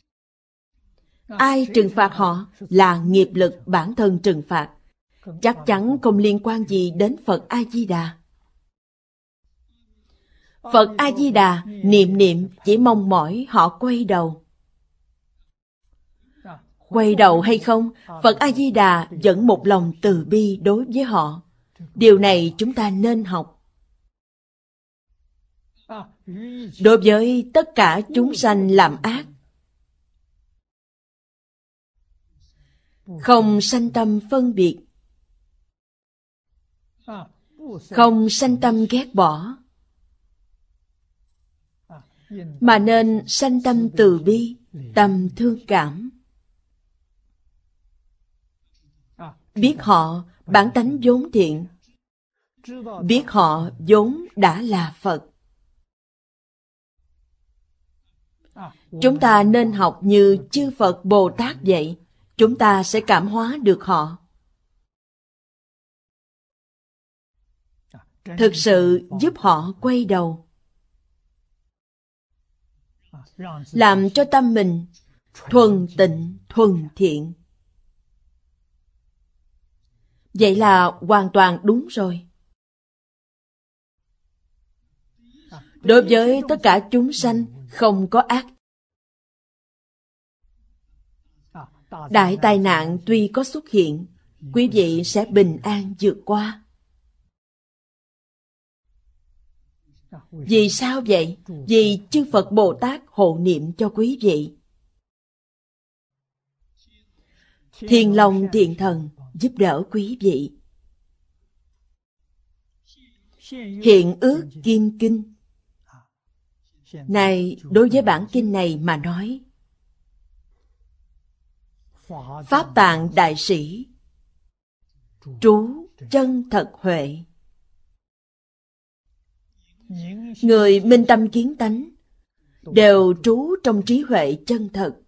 Ai trừng phạt họ là nghiệp lực bản thân trừng phạt, chắc chắn không liên quan gì đến Phật A-di-đà. Phật A-di-đà niệm niệm chỉ mong mỏi họ quay đầu. Quay đầu hay không, Phật A-di-đà vẫn một lòng từ bi đối với họ. Điều này chúng ta nên học. Đối với tất cả chúng sanh làm ác, không sanh tâm phân biệt, không sanh tâm ghét bỏ, mà nên sanh tâm từ bi, tâm thương cảm. Biết họ bản tánh vốn thiện, biết họ vốn đã là Phật. Chúng ta nên học như chư Phật Bồ Tát vậy, chúng ta sẽ cảm hóa được họ. Thực sự giúp họ quay đầu, làm cho tâm mình thuần tịnh, thuần thiện. Vậy là hoàn toàn đúng rồi. Đối với tất cả chúng sanh không có ác. Đại tai nạn tuy có xuất hiện, quý vị sẽ bình an vượt qua. Vì sao vậy? Vì chư Phật Bồ Tát hộ niệm cho quý vị. Thiên Long Thiện Thần giúp đỡ quý vị. Hiện ước Kim Kinh. Này, đối với bản kinh này mà nói, Pháp Tạng Đại Sĩ trú chân thật huệ. Người minh tâm kiến tánh đều trú trong trí huệ chân thật.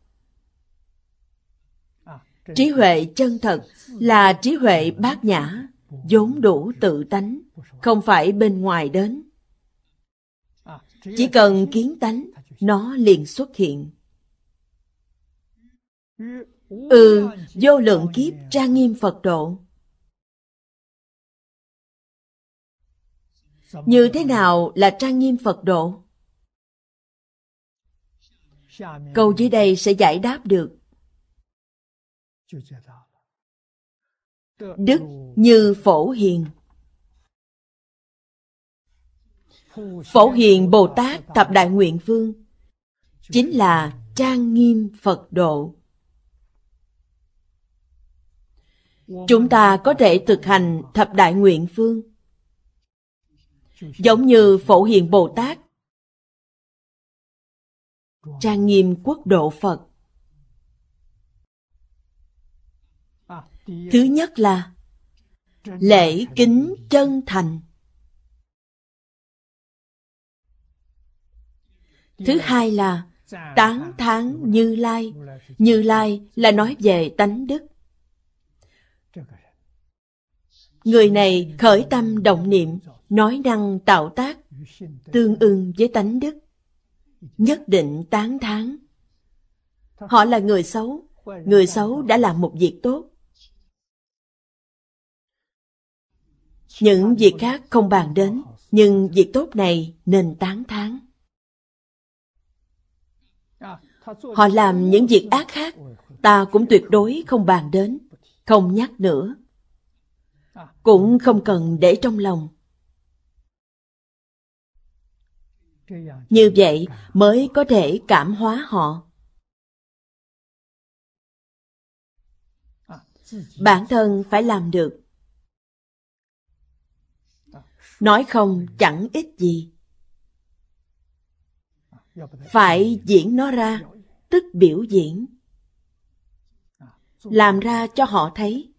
Trí huệ chân thật là trí huệ bát nhã, vốn đủ tự tánh, không phải bên ngoài đến. Chỉ cần kiến tánh, nó liền xuất hiện. Ừ, vô lượng kiếp trang nghiêm Phật độ. Như thế nào là trang nghiêm Phật độ? Câu dưới đây sẽ giải đáp được. Đức như Phổ Hiền. Phổ Hiền Bồ Tát Thập Đại Nguyện Vương chính là trang nghiêm Phật độ. Chúng ta có thể thực hành Thập Đại Nguyện Vương giống như Phổ Hiền Bồ Tát trang nghiêm quốc độ Phật. Thứ nhất là lễ kính chân thành. Thứ hai là tán thán Như Lai. Như Lai là nói về tánh đức. Người này khởi tâm động niệm, nói năng tạo tác tương ưng với tánh đức, nhất định tán thán. Họ là người xấu. Người xấu đã làm một việc tốt. Những việc khác không bàn đến, nhưng việc tốt này nên tán thán. Họ làm những việc ác khác, ta cũng tuyệt đối không bàn đến, không nhắc nữa, cũng không cần để trong lòng. Như vậy mới có thể cảm hóa họ. Bản thân phải làm được. Nói không chẳng ích gì. Phải diễn nó ra, tức biểu diễn. Làm ra cho họ thấy.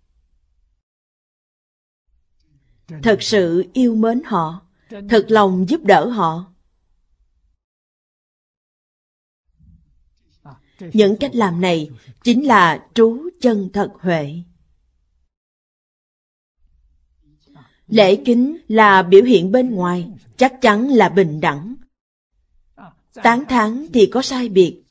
Thật sự yêu mến họ, thật lòng giúp đỡ họ. Những cách làm này chính là trú chân thật huệ. Lễ kính là biểu hiện bên ngoài, chắc chắn là bình đẳng. Tán thán thì có sai biệt.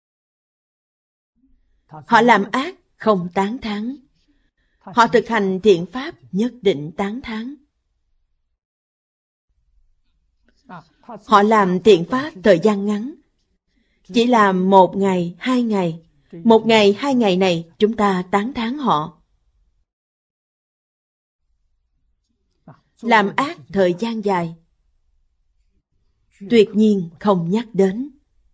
Họ làm ác không tán thán. Họ thực hành thiện pháp nhất định tán thán. Họ làm thiện pháp thời gian ngắn, chỉ làm một ngày, hai ngày. Một ngày, hai ngày này chúng ta tán thán họ. Làm ác thời gian dài, tuyệt nhiên không nhắc đến.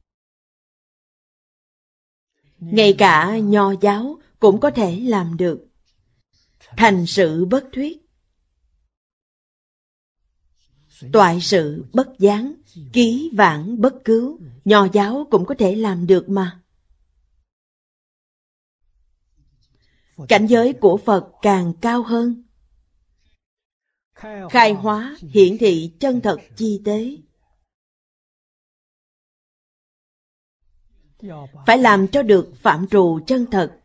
Ngay cả nho giáo cũng có thể làm được. Thành sự bất thuyết, toại sự bất gián, ký vãn bất cứu. Nho giáo cũng có thể làm được mà. Cảnh giới của Phật càng cao hơn. Khai hóa hiển thị chân thật chi tế. Phải làm cho được phạm trù chân thật.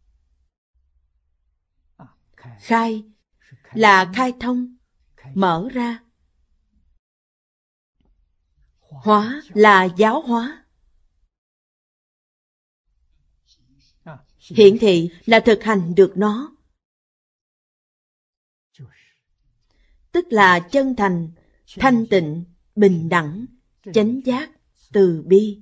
Khai là khai thông, mở ra. Hóa là giáo hóa. Hiển thị là thực hành được nó. Tức là chân thành, thanh tịnh, bình đẳng, chánh giác, từ bi.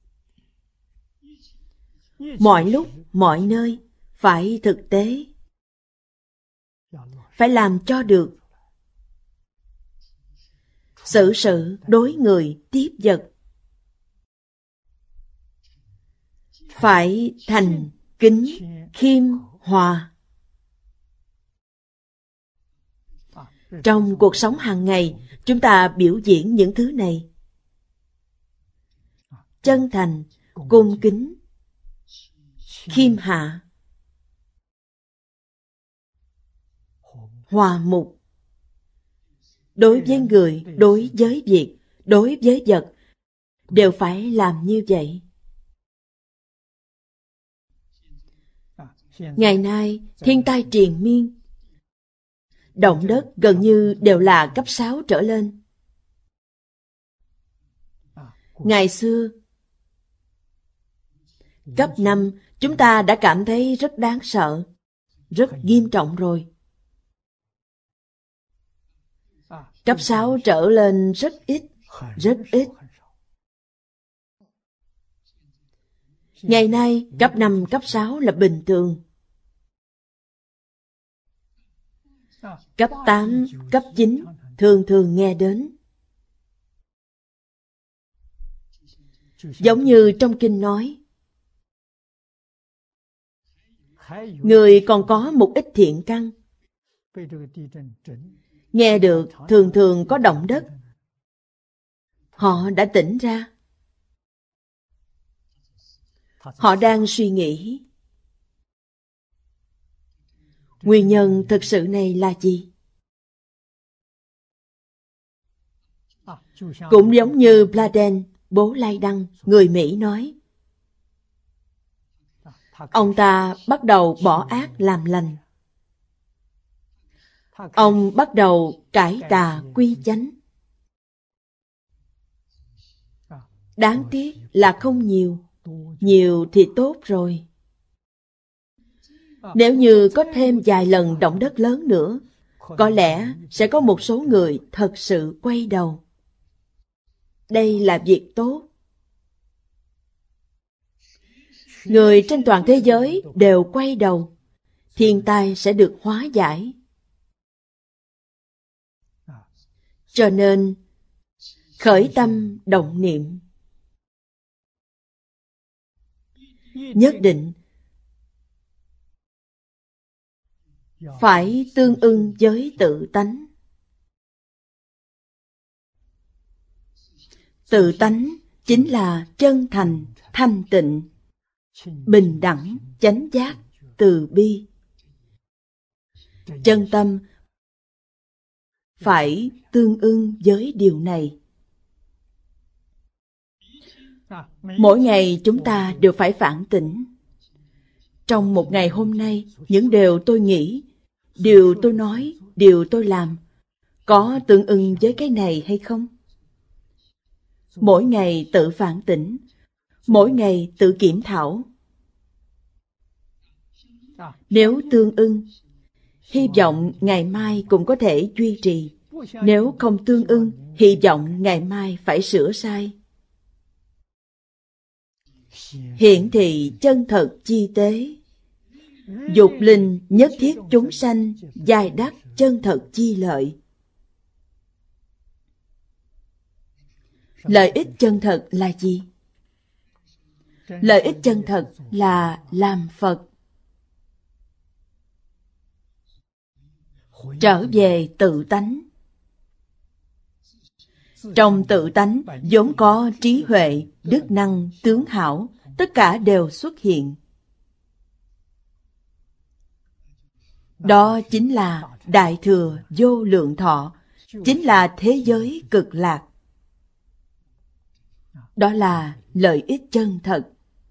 Mọi lúc, mọi nơi, phải thực tế. Phải làm cho được. xử sự đối người tiếp vật. Phải thành kính, khiêm, hòa. Trong cuộc sống hàng ngày, chúng ta biểu diễn những thứ này. Chân thành, cung kính, khiêm hạ, hòa mục. Đối với người, đối với việc, đối với vật, đều phải làm như vậy. Ngày nay, thiên tai triền miên, động đất gần như đều là cấp sáu trở lên. Ngày xưa, cấp năm chúng ta đã cảm thấy rất đáng sợ, rất nghiêm trọng rồi. Cấp sáu trở lên rất ít, rất ít. Ngày nay, cấp năm, cấp sáu là bình thường. Cấp tám, cấp chín thường thường nghe đến. Giống như trong kinh nói, người còn có một ít thiện căn, nghe được thường thường có động đất, họ đã tỉnh ra. Họ đang suy nghĩ, nguyên nhân thực sự này là gì? Cũng giống như Pladen, bố Lai Đăng, người Mỹ nói, ông ta bắt đầu bỏ ác làm lành. Ông bắt đầu cải tà quy chánh. Đáng tiếc là không nhiều, nhiều thì tốt rồi. Nếu như có thêm vài lần động đất lớn nữa, có lẽ sẽ có một số người thật sự quay đầu. Đây là việc tốt. Người trên toàn thế giới đều quay đầu, thiên tai sẽ được hóa giải. Cho nên, khởi tâm động niệm, nhất định phải tương ưng với tự tánh. Tự tánh chính là chân thành, thanh tịnh, bình đẳng, chánh giác, từ bi. Chân tâm phải tương ưng với điều này. Mỗi ngày chúng ta đều phải phản tỉnh. Trong một ngày hôm nay, những điều tôi nghĩ, điều tôi nói, điều tôi làm, có tương ưng với cái này hay không? Mỗi ngày tự phản tỉnh, mỗi ngày tự kiểm thảo. Nếu tương ưng, hy vọng ngày mai cũng có thể duy trì. Nếu không tương ưng, hy vọng ngày mai phải sửa sai. Hiển thị chân thật chi tế, dục linh nhất thiết chúng sanh, giai đắc chân thật chi lợi. Lợi ích chân thật là gì? Lợi ích chân thật là làm Phật. Trở về tự tánh. Trong tự tánh vốn có trí huệ, đức năng, tướng hảo, tất cả đều xuất hiện. Đó chính là Đại Thừa Vô Lượng Thọ, chính là thế giới cực lạc. Đó là lợi ích chân thật.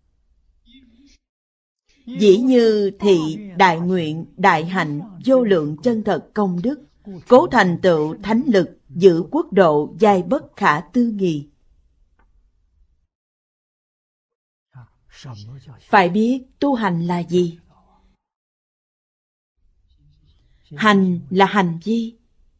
Dĩ như thị đại nguyện, đại hạnh, vô lượng chân thật công đức, cố thành tựu thánh lực, giữ quốc độ giai bất khả tư nghị. Phải biết tu hành là gì? Hành là hành vi.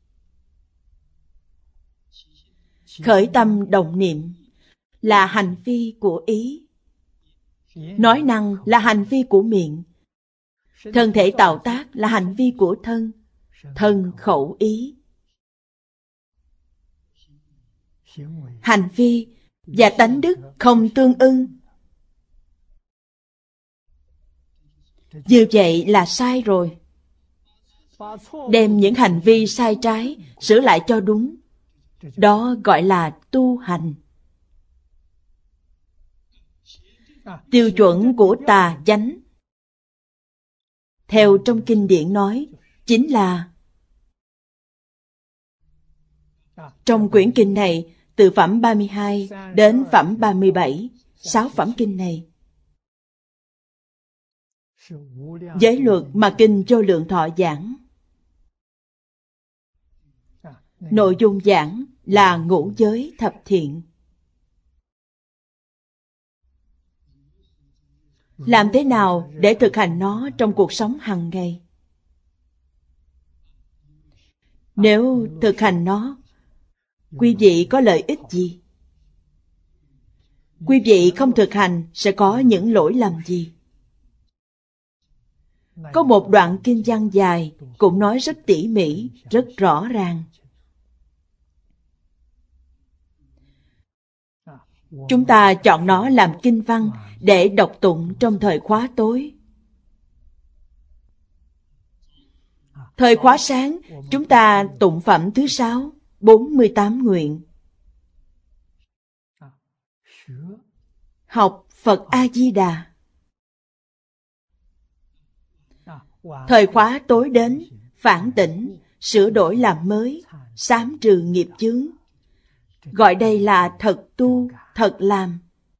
Khởi tâm động niệm là hành vi của ý. Nói năng là hành vi của miệng. Thân thể tạo tác là hành vi của thân. Thân khẩu ý. hành vi và tánh đức không tương ưng. Như vậy là sai rồi. Đem những hành vi sai trái sửa lại cho đúng, đó gọi là tu hành. Tiêu chuẩn của tà chánh, theo trong kinh điển nói, chính là trong quyển kinh này, từ phẩm ba mươi hai đến phẩm ba mươi bảy, sáu phẩm kinh này, giới luật mà kinh Vô Lượng Thọ giảng. Nội dung giảng là ngũ giới thập thiện. Làm thế nào để thực hành nó trong cuộc sống hàng ngày? Nếu thực hành nó, quý vị có lợi ích gì? Quý vị không thực hành sẽ có những lỗi lầm gì? Có một đoạn kinh văn dài cũng nói rất tỉ mỉ, rất rõ ràng. Chúng ta chọn nó làm kinh văn để đọc tụng trong thời khóa tối. Thời khóa sáng, chúng ta tụng phẩm thứ sáu, bốn mươi tám nguyện. Học Phật A-di-đà. Thời khóa tối đến, phản tỉnh, sửa đổi làm mới, sám trừ nghiệp chướng. Gọi đây là thật tu, thật làm.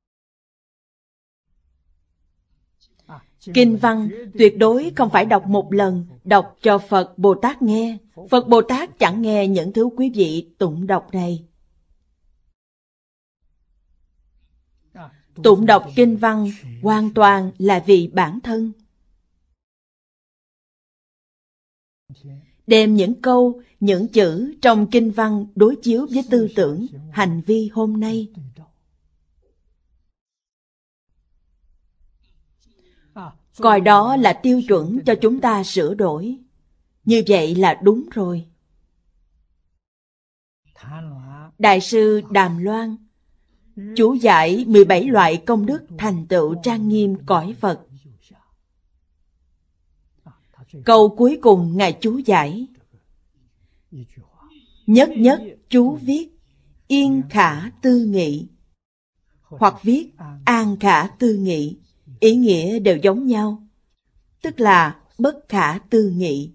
Kinh văn tuyệt đối không phải đọc một lần, đọc cho Phật Bồ Tát nghe. Phật Bồ Tát chẳng nghe những thứ quý vị tụng đọc này. Tụng đọc kinh văn hoàn toàn là vì bản thân. Đem những câu, những chữ trong kinh văn đối chiếu với tư tưởng, hành vi hôm nay. Coi đó là tiêu chuẩn cho chúng ta sửa đổi. Như vậy là đúng rồi. Đại sư Đàm Loan chú giải mười bảy loại công đức thành tựu trang nghiêm cõi Phật. Câu cuối cùng Ngài chú giải: nhất nhất chú viết yên khả tư nghị, hoặc viết an khả tư nghị. Ý nghĩa đều giống nhau, tức là bất khả tư nghị.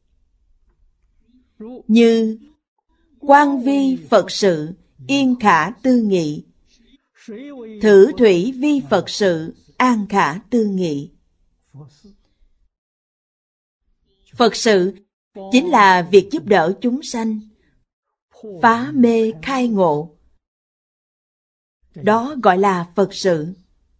Như quan vi Phật sự yên khả tư nghị, thử thủy vi Phật sự an khả tư nghị. Phật sự chính là việc giúp đỡ chúng sanh phá mê khai ngộ, đó gọi là Phật sự.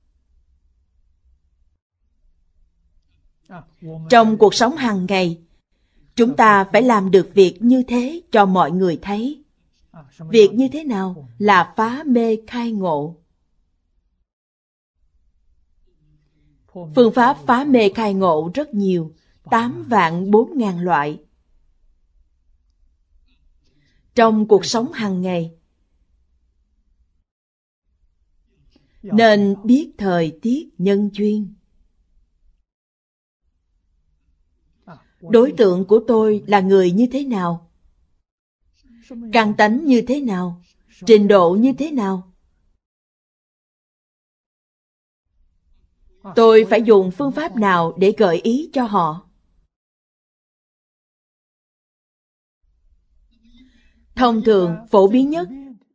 Trong cuộc sống hàng ngày, chúng ta phải làm được việc như thế cho mọi người thấy. Việc như thế nào là phá mê khai ngộ? Phương pháp phá mê khai ngộ rất nhiều, tám vạn bốn ngàn loại. Trong cuộc sống hàng ngày, nên biết thời tiết nhân duyên. Đối tượng của tôi là người như thế nào? Căn tánh như thế nào? Trình độ như thế nào? Tôi phải dùng phương pháp nào để gợi ý cho họ? Thông thường phổ biến nhất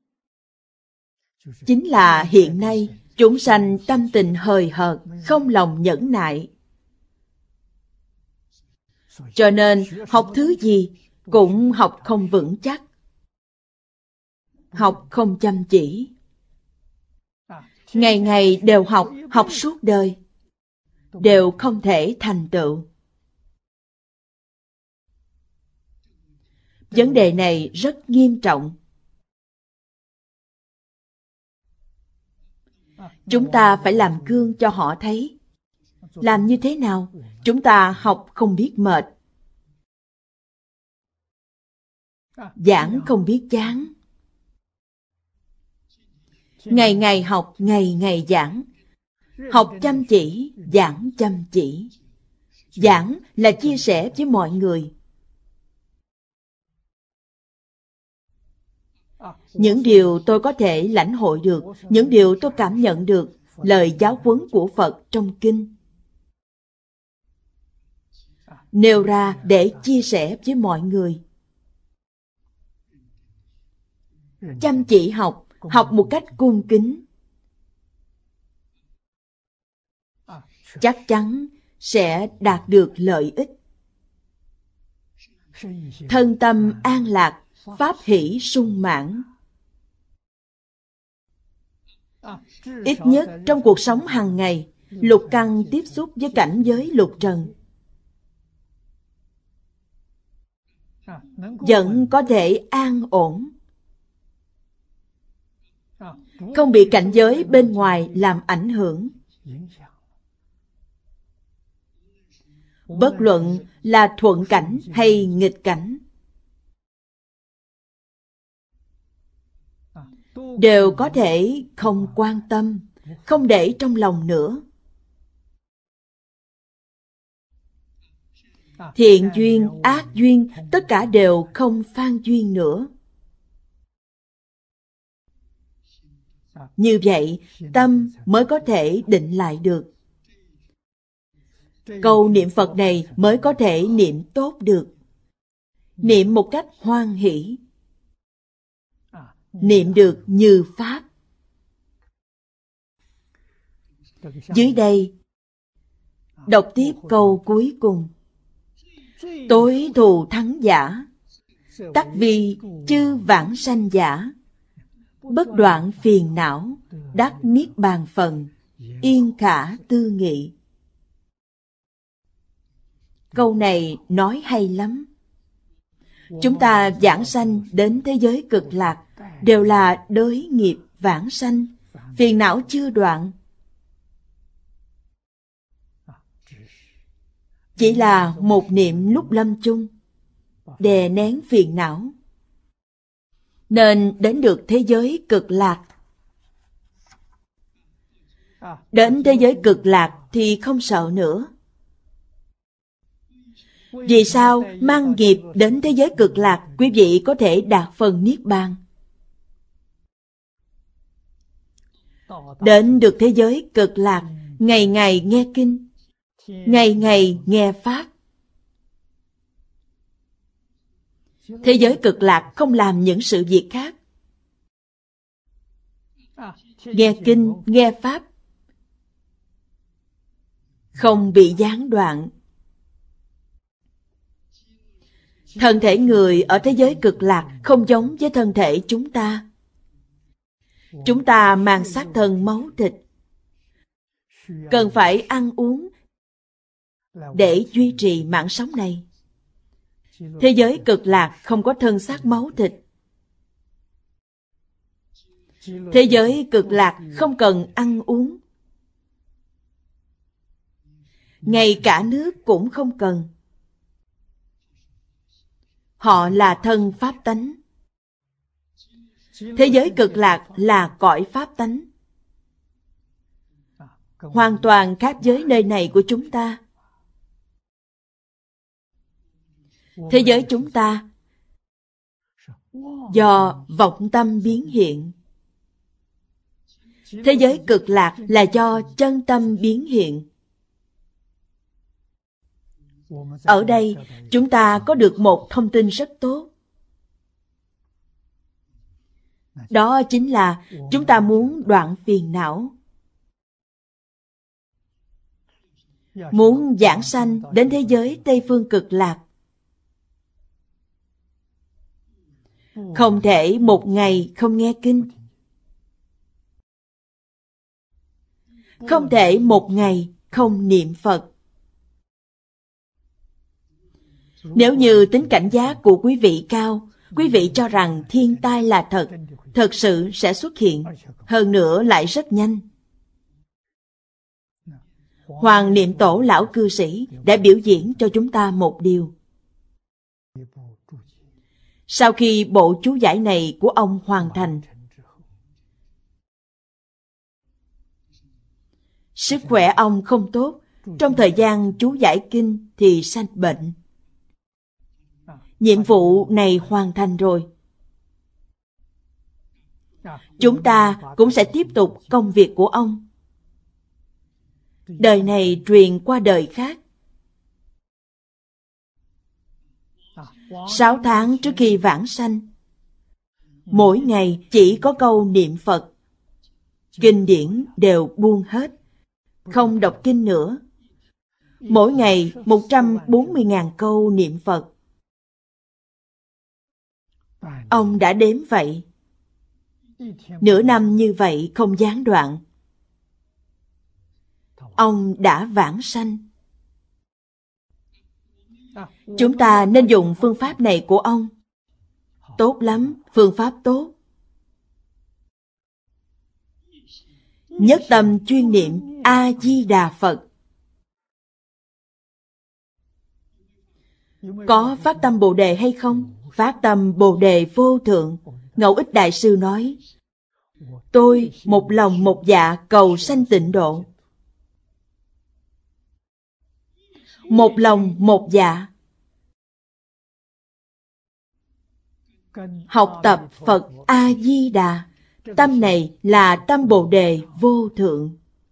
chính là hiện nay chúng sanh tâm tình hời hợt, không lòng nhẫn nại. Cho nên học thứ gì cũng học không vững chắc, học không chăm chỉ. Ngày ngày đều học, học suốt đời, đều không thể thành tựu. Vấn đề này rất nghiêm trọng. Chúng ta phải làm gương cho họ thấy. Làm như thế nào? Chúng ta học không biết mệt, giảng không biết chán. Ngày ngày học, ngày ngày giảng. Học chăm chỉ, giảng chăm chỉ. Giảng là chia sẻ với mọi người. Những điều tôi có thể lãnh hội được, những điều tôi cảm nhận được, lời giáo huấn của Phật trong kinh, nêu ra để chia sẻ với mọi người. Chăm chỉ học, học một cách cung kính, chắc chắn sẽ đạt được lợi ích. Thân tâm an lạc, pháp hỷ sung mãn. Ít nhất trong cuộc sống hàng ngày, lục căn tiếp xúc với cảnh giới lục trần, vẫn có thể an ổn, không bị cảnh giới bên ngoài làm ảnh hưởng. Bất luận là thuận cảnh hay nghịch cảnh, đều có thể không quan tâm, không để trong lòng nữa. Thiện duyên, ác duyên, tất cả đều không phan duyên nữa. Như vậy, tâm mới có thể định lại được. Câu niệm Phật này mới có thể niệm tốt được. Niệm một cách hoan hỷ. Niệm được như Pháp. Dưới đây, đọc tiếp câu cuối cùng. Tối thù thắng giả, tắc vi chư vãng sanh giả. Bất đoạn phiền não, đắc niết bàn phần, yên khả tư nghị. Câu này nói hay lắm. Chúng ta vãng sanh đến thế giới cực lạc đều là đới nghiệp vãng sanh, phiền não chưa đoạn. Chỉ là một niệm lúc lâm chung, đè nén phiền não, nên đến được thế giới cực lạc. Đến thế giới cực lạc thì không sợ nữa. Vì sao mang nghiệp đến thế giới cực lạc quý vị có thể đạt phần niết bàn? Đến được thế giới cực lạc, ngày ngày nghe kinh, ngày ngày nghe pháp. Thế giới cực lạc không làm những sự việc khác. Nghe kinh, nghe pháp, không bị gián đoạn. Thân thể người ở thế giới cực lạc không giống với thân thể chúng ta. Chúng ta mang xác thân máu thịt, cần phải ăn uống để duy trì mạng sống này. Thế giới cực lạc không có thân xác máu thịt. Thế giới cực lạc không cần ăn uống. Ngay cả nước cũng không cần. Họ là thân pháp tánh. Thế giới cực lạc là cõi pháp tánh, hoàn toàn khác với nơi này của chúng ta. Thế giới chúng ta do vọng tâm biến hiện. Thế giới cực lạc là do chân tâm biến hiện. Ở đây, chúng ta có được một thông tin rất tốt. Đó chính là chúng ta muốn đoạn phiền não, muốn giảng sanh đến thế giới Tây Phương Cực Lạc. Không thể một ngày không nghe kinh, không thể một ngày không niệm Phật. Nếu như tính cảnh giác của quý vị cao, quý vị cho rằng thiên tai là thật, thật sự sẽ xuất hiện, hơn nữa lại rất nhanh. Hoàng Niệm Tổ lão cư sĩ đã biểu diễn cho chúng ta một điều. Sau khi bộ chú giải này của ông hoàn thành, Sức khỏe ông không tốt, trong thời gian chú giải kinh thì sanh bệnh. Nhiệm vụ này hoàn thành rồi. Chúng ta cũng sẽ tiếp tục công việc của ông. Đời này truyền qua đời khác. Sáu tháng trước khi vãng sanh, mỗi ngày chỉ có câu niệm Phật. Kinh điển đều buông hết, không đọc kinh nữa. Mỗi ngày một trăm bốn mươi nghìn câu niệm Phật. Ông đã đếm vậy. Nửa năm như vậy không gián đoạn. Ông đã vãng sanh. Chúng ta nên dùng phương pháp này của ông. Tốt lắm, phương pháp tốt. Nhất tâm chuyên niệm A-di-đà Phật. Có phát tâm Bồ Đề hay không? Phát tâm Bồ Đề vô thượng. Ngẫu Ích Đại Sư nói, tôi một lòng một dạ cầu sanh tịnh độ. Một lòng một dạ. Học tập Phật A-di-đà. Tâm này là tâm Bồ Đề vô thượng.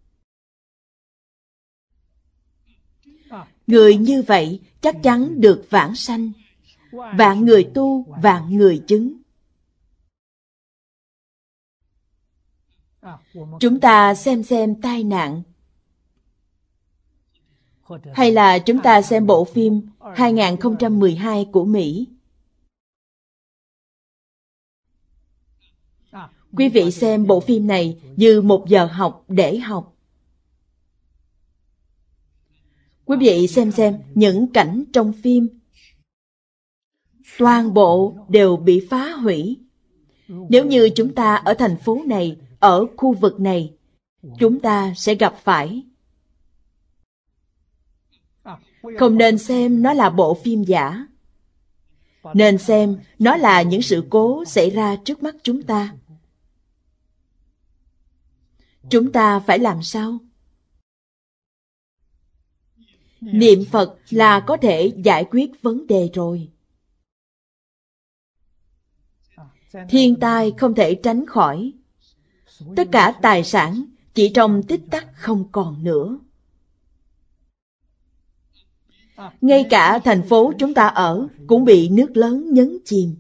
Người như vậy chắc chắn được vãng sanh. Vạn người tu, vạn người chứng. Chúng ta xem xem tai nạn. Hay là chúng ta xem bộ phim hai không một hai của Mỹ. Quý vị xem bộ phim này như một giờ học để học. Quý vị xem xem những cảnh trong phim. Toàn bộ đều bị phá hủy. Nếu như chúng ta ở thành phố này, ở khu vực này, chúng ta sẽ gặp phải. Không nên xem nó là bộ phim giả. Nên xem nó là những sự cố xảy ra trước mắt chúng ta. Chúng ta phải làm sao? Niệm Phật là có thể giải quyết vấn đề rồi. Thiên tai không thể tránh khỏi. Tất cả tài sản chỉ trong tích tắc không còn nữa. Ngay cả thành phố chúng ta ở cũng bị nước lớn nhấn chìm.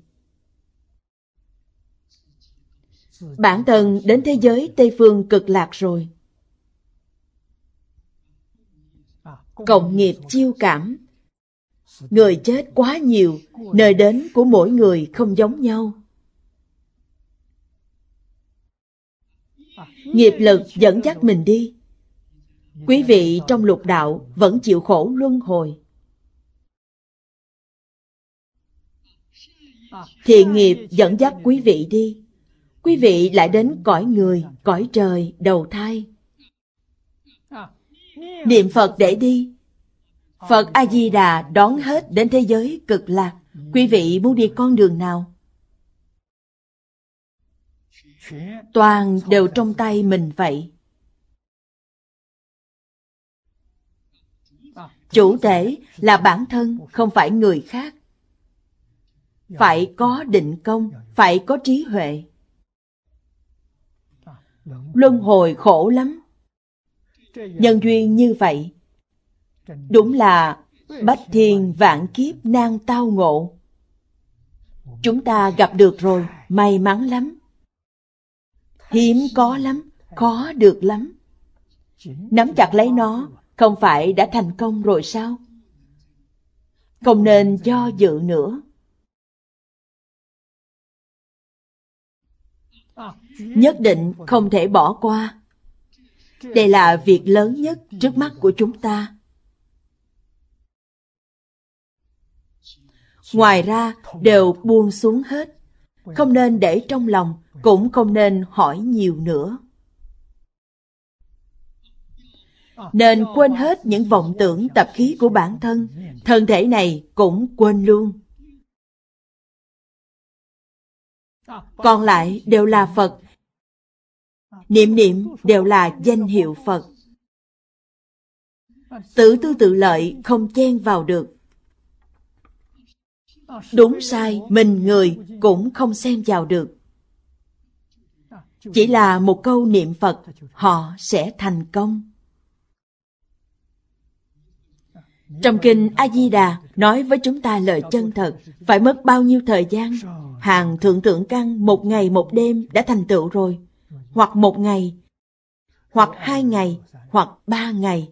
Bản thân đến thế giới Tây Phương Cực Lạc rồi. Cộng nghiệp chiêu cảm. Người chết quá nhiều, nơi đến của mỗi người không giống nhau. Nghiệp lực dẫn dắt mình đi. Quý vị trong lục đạo vẫn chịu khổ luân hồi. Thiện nghiệp dẫn dắt quý vị đi. Quý vị lại đến cõi người, cõi trời, đầu thai. Niệm Phật để đi. Phật A-di-đà đón hết đến thế giới Cực Lạc. Quý vị muốn đi con đường nào? Toàn đều trong tay mình vậy. Chủ thể là bản thân, không phải người khác. Phải có định công, phải có trí huệ. Luân hồi khổ lắm. Nhân duyên như vậy, đúng là bách thiên vạn kiếp nan tao ngộ. Chúng ta gặp được rồi, may mắn lắm. Hiếm có lắm, khó được lắm. Nắm chặt lấy nó, không phải đã thành công rồi sao? Không nên do dự nữa. Nhất định không thể bỏ qua. Đây là việc lớn nhất trước mắt của chúng ta. Ngoài ra đều buông xuống hết. Không nên để trong lòng, cũng không nên hỏi nhiều nữa. Nên quên hết những vọng tưởng tập khí của bản thân. Thân thể này cũng quên luôn. Còn lại đều là Phật. Niệm niệm đều là danh hiệu Phật. Tự tư tự lợi không chen vào được. Đúng sai, mình người cũng không xen vào được. Chỉ là một câu niệm Phật, họ sẽ thành công. Trong kinh A-di-đà nói với chúng ta lời chân thật, phải mất bao nhiêu thời gian? Hàng thượng thượng căn một ngày một đêm đã thành tựu rồi, hoặc một ngày, hoặc hai ngày, hoặc ba ngày.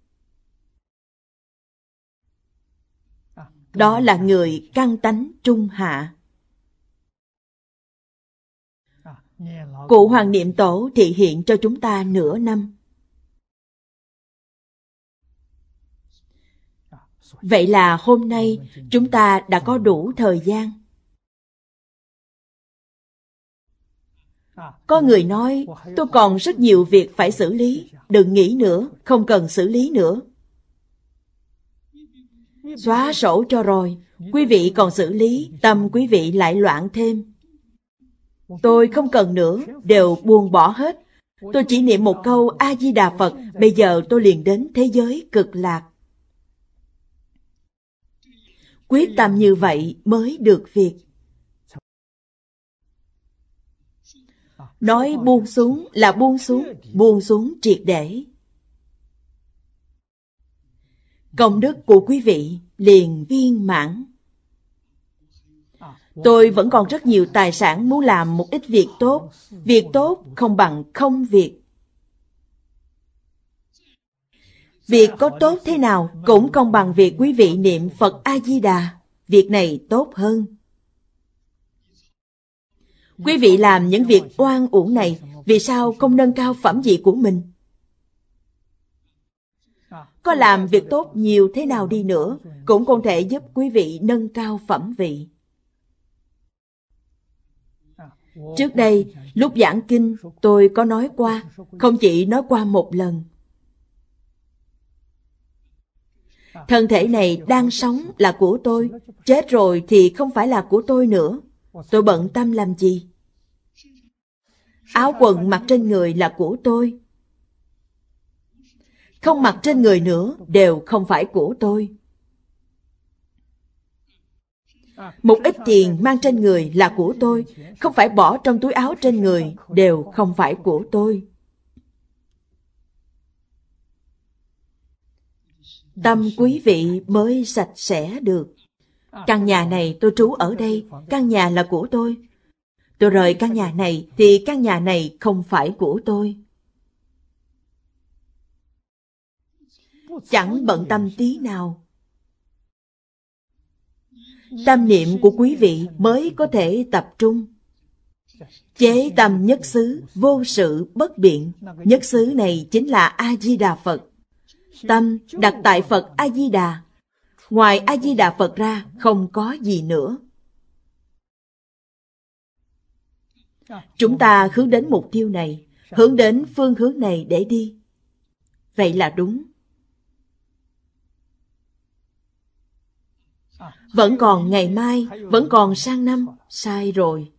Đó là người căn tánh trung hạ. Cụ Hoàng Niệm Tổ thị hiện cho chúng ta nửa năm. Vậy là hôm nay chúng ta đã có đủ thời gian. Có người nói, tôi còn rất nhiều việc phải xử lý, đừng nghĩ nữa, không cần xử lý nữa. Xóa sổ cho rồi, quý vị còn xử lý, tâm quý vị lại loạn thêm. Tôi không cần nữa, đều buông bỏ hết. Tôi chỉ niệm một câu A-di-đà Phật, bây giờ tôi liền đến thế giới cực lạc. Quyết tâm như vậy mới được việc. Nói buông xuống là buông xuống, buông xuống triệt để. Công đức của quý vị liền viên mãn. Tôi vẫn còn rất nhiều tài sản muốn làm một ít việc tốt. Việc tốt không bằng không việc. Việc có tốt thế nào cũng không bằng việc quý vị niệm Phật A-di-đà. Việc này tốt hơn. Quý vị làm những việc oan uổng này, vì sao không nâng cao phẩm vị của mình? Có làm việc tốt nhiều thế nào đi nữa, cũng không thể giúp quý vị nâng cao phẩm vị. Trước đây, lúc giảng kinh, tôi có nói qua, không chỉ nói qua một lần. Thân thể này đang sống là của tôi, chết rồi thì không phải là của tôi nữa. Tôi bận tâm làm gì? Áo quần mặc trên người là của tôi. Không mặc trên người nữa đều không phải của tôi. Một ít tiền mang trên người là của tôi, không phải bỏ trong túi áo trên người đều không phải của tôi. Tâm quý vị mới sạch sẽ được. Căn nhà này tôi trú ở đây, căn nhà là của tôi. Tôi rời căn nhà này thì căn nhà này không phải của tôi. Chẳng bận tâm tí nào. Tâm niệm của quý vị mới có thể tập trung. Chế tâm nhất xứ, vô sự bất biện. Nhất xứ này chính là A-di-đà Phật. Tâm đặt tại Phật A-di-đà. Ngoài A-di-đà Phật ra không có gì nữa. Chúng ta hướng đến mục tiêu này, hướng đến phương hướng này để đi. Vậy là đúng. Vẫn còn ngày mai, vẫn còn sang năm, sai rồi.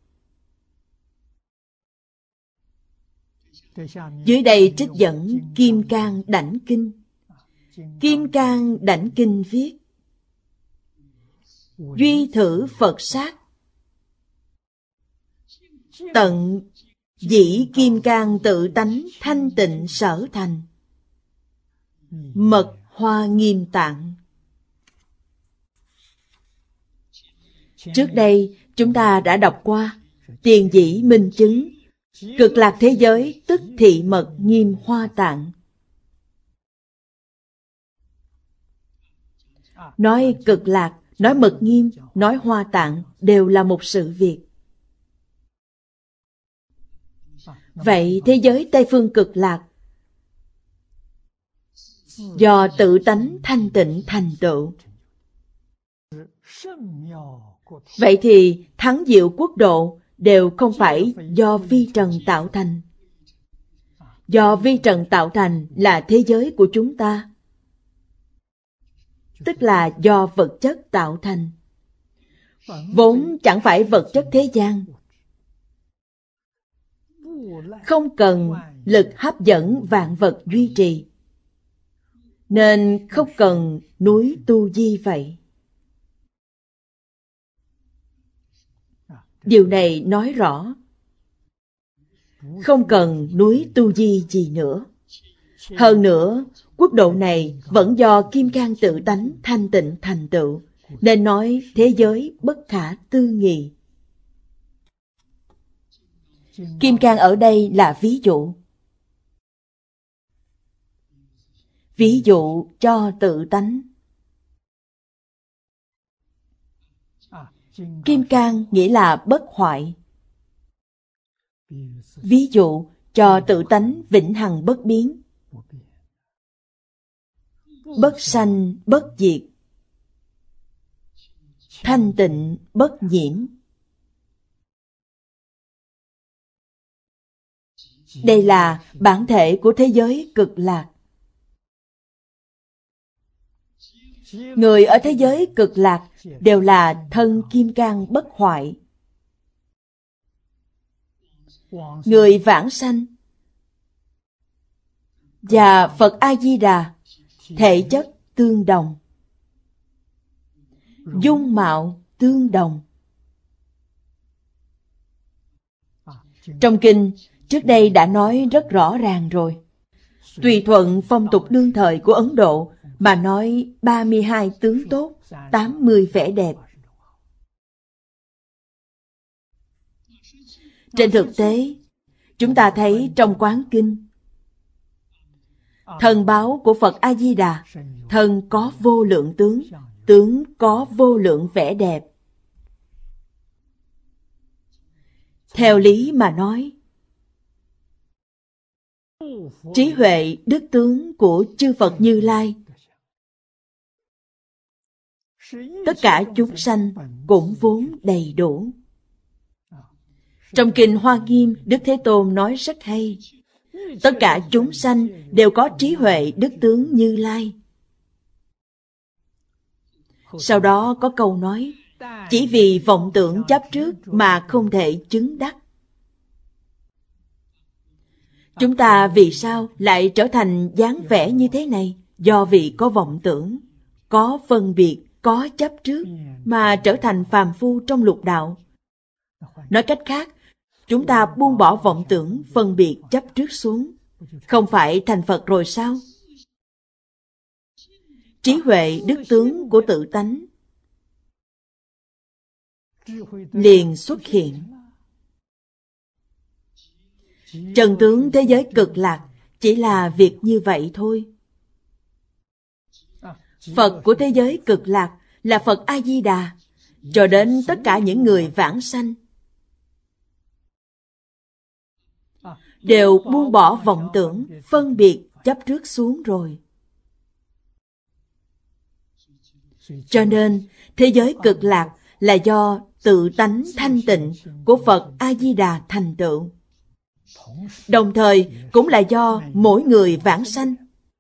Dưới đây trích dẫn Kim Cang Đảnh Kinh. Kim Cang Đảnh Kinh viết: duy thử Phật sát, tận dĩ kim cang tự tánh thanh tịnh sở thành, mật hoa nghiêm tạng. Trước đây chúng ta đã đọc qua tiền dĩ minh chứng, cực lạc thế giới tức thị mật nghiêm hoa tạng. Nói cực lạc, nói mật nghiêm, nói hoa tạng đều là một sự việc. Vậy thế giới Tây Phương cực lạc do tự tánh thanh tịnh thành tựu. Vậy thì thắng diệu quốc độ đều không phải do vi trần tạo thành. Do vi trần tạo thành là thế giới của chúng ta, tức là do vật chất tạo thành. Vốn chẳng phải vật chất thế gian, không cần lực hấp dẫn vạn vật duy trì. nên không cần núi tu di vậy. Điều này nói rõ không cần núi tu di gì nữa. Hơn nữa, quốc độ này vẫn do kim cang tự tánh thanh tịnh thành tựu, nên nói thế giới bất khả tư nghị. Kim cang ở đây là ví dụ. Ví dụ cho tự tánh. Kim cang nghĩa là bất hoại. Ví dụ cho tự tánh vĩnh hằng bất biến, bất sanh bất diệt, thanh tịnh bất nhiễm. Đây là bản thể của thế giới cực lạc. Người ở thế giới cực lạc đều là thân kim cang bất hoại. Người vãng sanh và Phật A-di-đà thể chất tương đồng, dung mạo tương đồng. Trong kinh trước đây đã nói rất rõ ràng rồi. Tùy thuận phong tục đương thời của Ấn Độ mà nói ba mươi hai tướng tốt, tám mươi vẻ đẹp. Trên thực tế, chúng ta thấy trong Quán Kinh, thần báo của Phật A-di-đà, thần có vô lượng tướng, tướng có vô lượng vẻ đẹp. Theo lý mà nói, trí huệ đức tướng của chư Phật Như Lai, tất cả chúng sanh cũng vốn đầy đủ. Trong kinh Hoa Nghiêm, Đức Thế Tôn nói rất hay. Tất cả chúng sanh đều có trí huệ đức tướng Như Lai. Sau đó có câu nói, chỉ vì vọng tưởng chấp trước mà không thể chứng đắc. Chúng ta vì sao lại trở thành dáng vẻ như thế này? Do vì có vọng tưởng, có phân biệt, có chấp trước mà trở thành phàm phu trong lục đạo. Nói cách khác, chúng ta buông bỏ vọng tưởng, phân biệt, chấp trước xuống, không phải thành Phật rồi sao? Trí huệ đức tướng của tự tánh liền xuất hiện. Trần tướng thế giới cực lạc chỉ là việc như vậy thôi. Phật của thế giới cực lạc là Phật A-di-đà, cho đến tất cả những người vãng sanh đều buông bỏ vọng tưởng, phân biệt, chấp trước xuống rồi. Cho nên, thế giới cực lạc là do tự tánh thanh tịnh của Phật A-di-đà thành tựu. Đồng thời cũng là do mỗi người vãng sanh,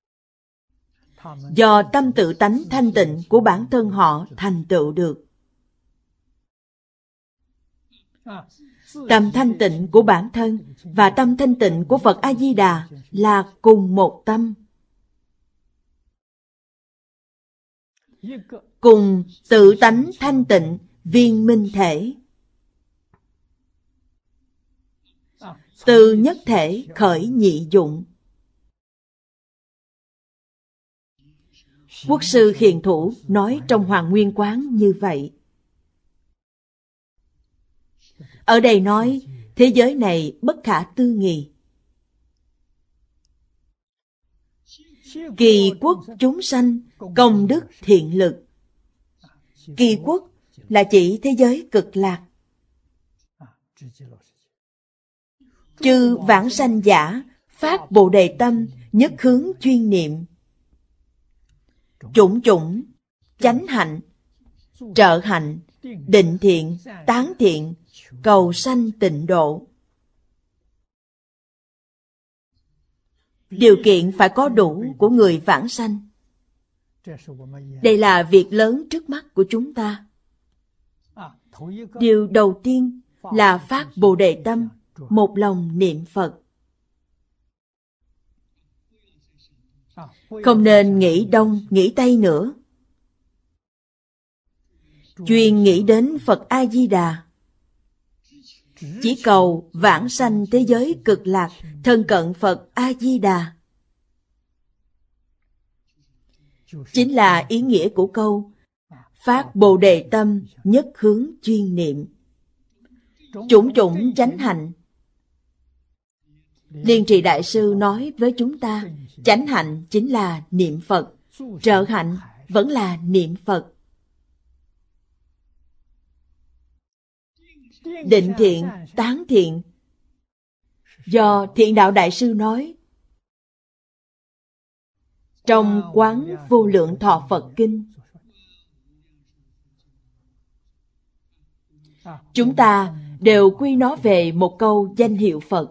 do tâm tự tánh thanh tịnh của bản thân họ thành tựu được. Tâm thanh tịnh của bản thân và tâm thanh tịnh của Phật A-di-đà là cùng một tâm, cùng tự tánh thanh tịnh viên minh thể. Từ nhất thể khởi nhị dụng. Quốc sư Hiền Thủ nói trong Hoàng Nguyên Quán như vậy. Ở đây nói thế giới này bất khả tư nghị. Kỳ quốc chúng sanh công đức thiện lực. Kỳ quốc là chỉ thế giới cực lạc. Chư vãng sanh giả phát Bồ Đề tâm, nhất hướng chuyên niệm. Chủng chủng, chánh hạnh, trợ hạnh, định thiện, tán thiện, cầu sanh tịnh độ. Điều kiện phải có đủ của người vãng sanh. Đây là việc lớn trước mắt của chúng ta. Điều đầu tiên là phát Bồ Đề tâm, một lòng niệm Phật. Không nên nghĩ đông, nghĩ tây nữa. Chuyên nghĩ đến Phật A-di-đà. Chỉ cầu vãng sanh thế giới cực lạc, thân cận Phật A-di-đà. Chính là ý nghĩa của câu phát Bồ Đề tâm, nhất hướng chuyên niệm. Chủng chủng chánh hạnh. Liên Trì Đại Sư nói với chúng ta, chánh hạnh chính là niệm Phật, trợ hạnh vẫn là niệm Phật. Định thiện, tán thiện, do Thiện Đạo Đại Sư nói trong Quán Vô Lượng Thọ Phật Kinh. Chúng ta đều quy nó về một câu danh hiệu Phật.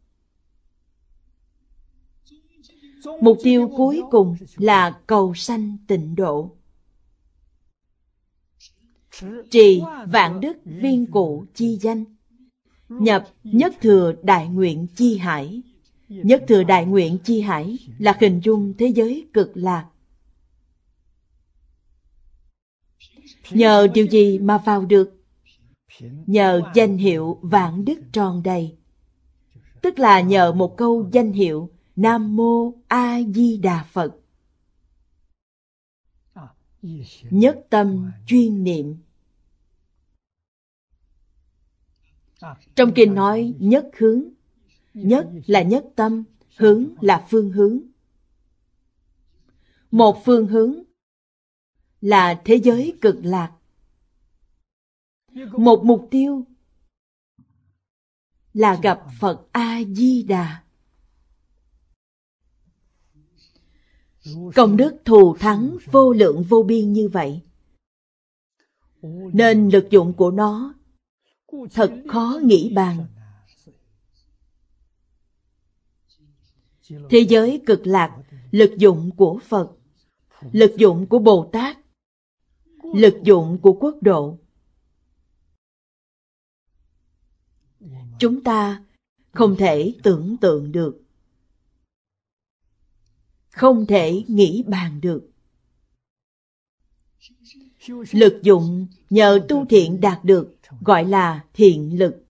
Mục tiêu cuối cùng là cầu sanh tịnh độ. Trì vạn đức viên cụ chi danh, nhập nhất thừa đại nguyện chi hải. Nhất thừa đại nguyện chi hải là hình dung thế giới cực lạc. Nhờ điều gì mà vào được? Nhờ danh hiệu vạn đức tròn đầy. Tức là nhờ một câu danh hiệu Nam Mô A Di Đà Phật. Nhất tâm chuyên niệm. Trong kinh nói nhất hướng. Nhất là nhất tâm, hướng là phương hướng. Một phương hướng là thế giới cực lạc. Một mục tiêu là gặp Phật A-di-đà. Công đức thù thắng vô lượng vô biên như vậy, nên lực dụng của nó thật khó nghĩ bàn. Thế giới cực lạc, lực dụng của Phật, lực dụng của Bồ Tát, lực dụng của quốc độ. Chúng ta không thể tưởng tượng được, không thể nghĩ bàn được. Lực dụng nhờ tu thiện đạt được gọi là thiện lực.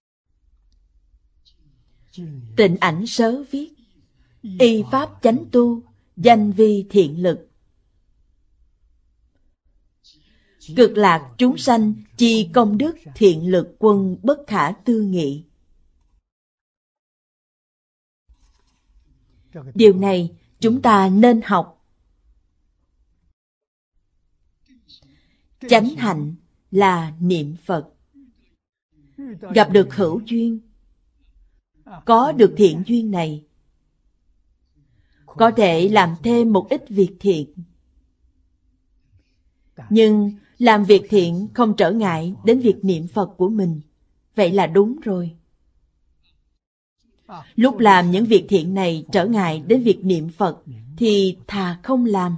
Tịnh Ảnh Sớ viết, y pháp chánh tu, danh vi thiện lực. Cực lạc chúng sanh chi công đức thiện lực quân bất khả tư nghị. Điều này chúng ta nên học. Chánh hạnh là niệm Phật. Gặp được hữu duyên, có được thiện duyên này, có thể làm thêm một ít việc thiện. Nhưng làm việc thiện không trở ngại đến việc niệm Phật của mình. Vậy là đúng rồi. Lúc làm những việc thiện này trở ngại đến việc niệm Phật thì thà không làm.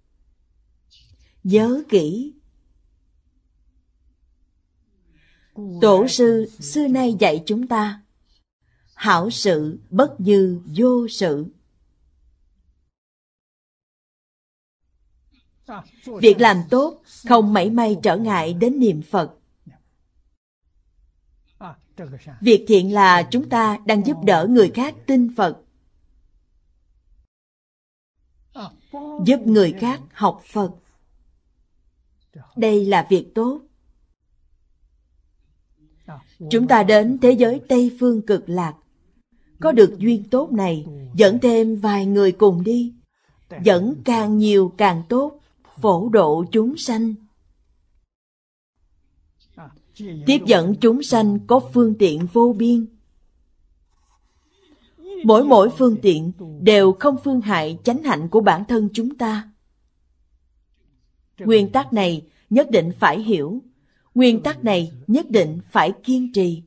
Nhớ kỹ. Tổ sư xưa nay dạy chúng ta, hảo sự bất như vô sự. Việc làm tốt không mảy may trở ngại đến niệm Phật. Việc thiện là chúng ta đang giúp đỡ người khác tin Phật, giúp người khác học Phật. Đây là việc tốt. Chúng ta đến thế giới Tây Phương Cực Lạc, có được duyên tốt này, dẫn thêm vài người cùng đi, dẫn càng nhiều càng tốt, phổ độ chúng sanh. Tiếp dẫn chúng sanh có phương tiện vô biên. Mỗi mỗi phương tiện đều không phương hại chánh hạnh của bản thân chúng ta. Nguyên tắc này nhất định phải hiểu. Nguyên tắc này nhất định phải kiên trì.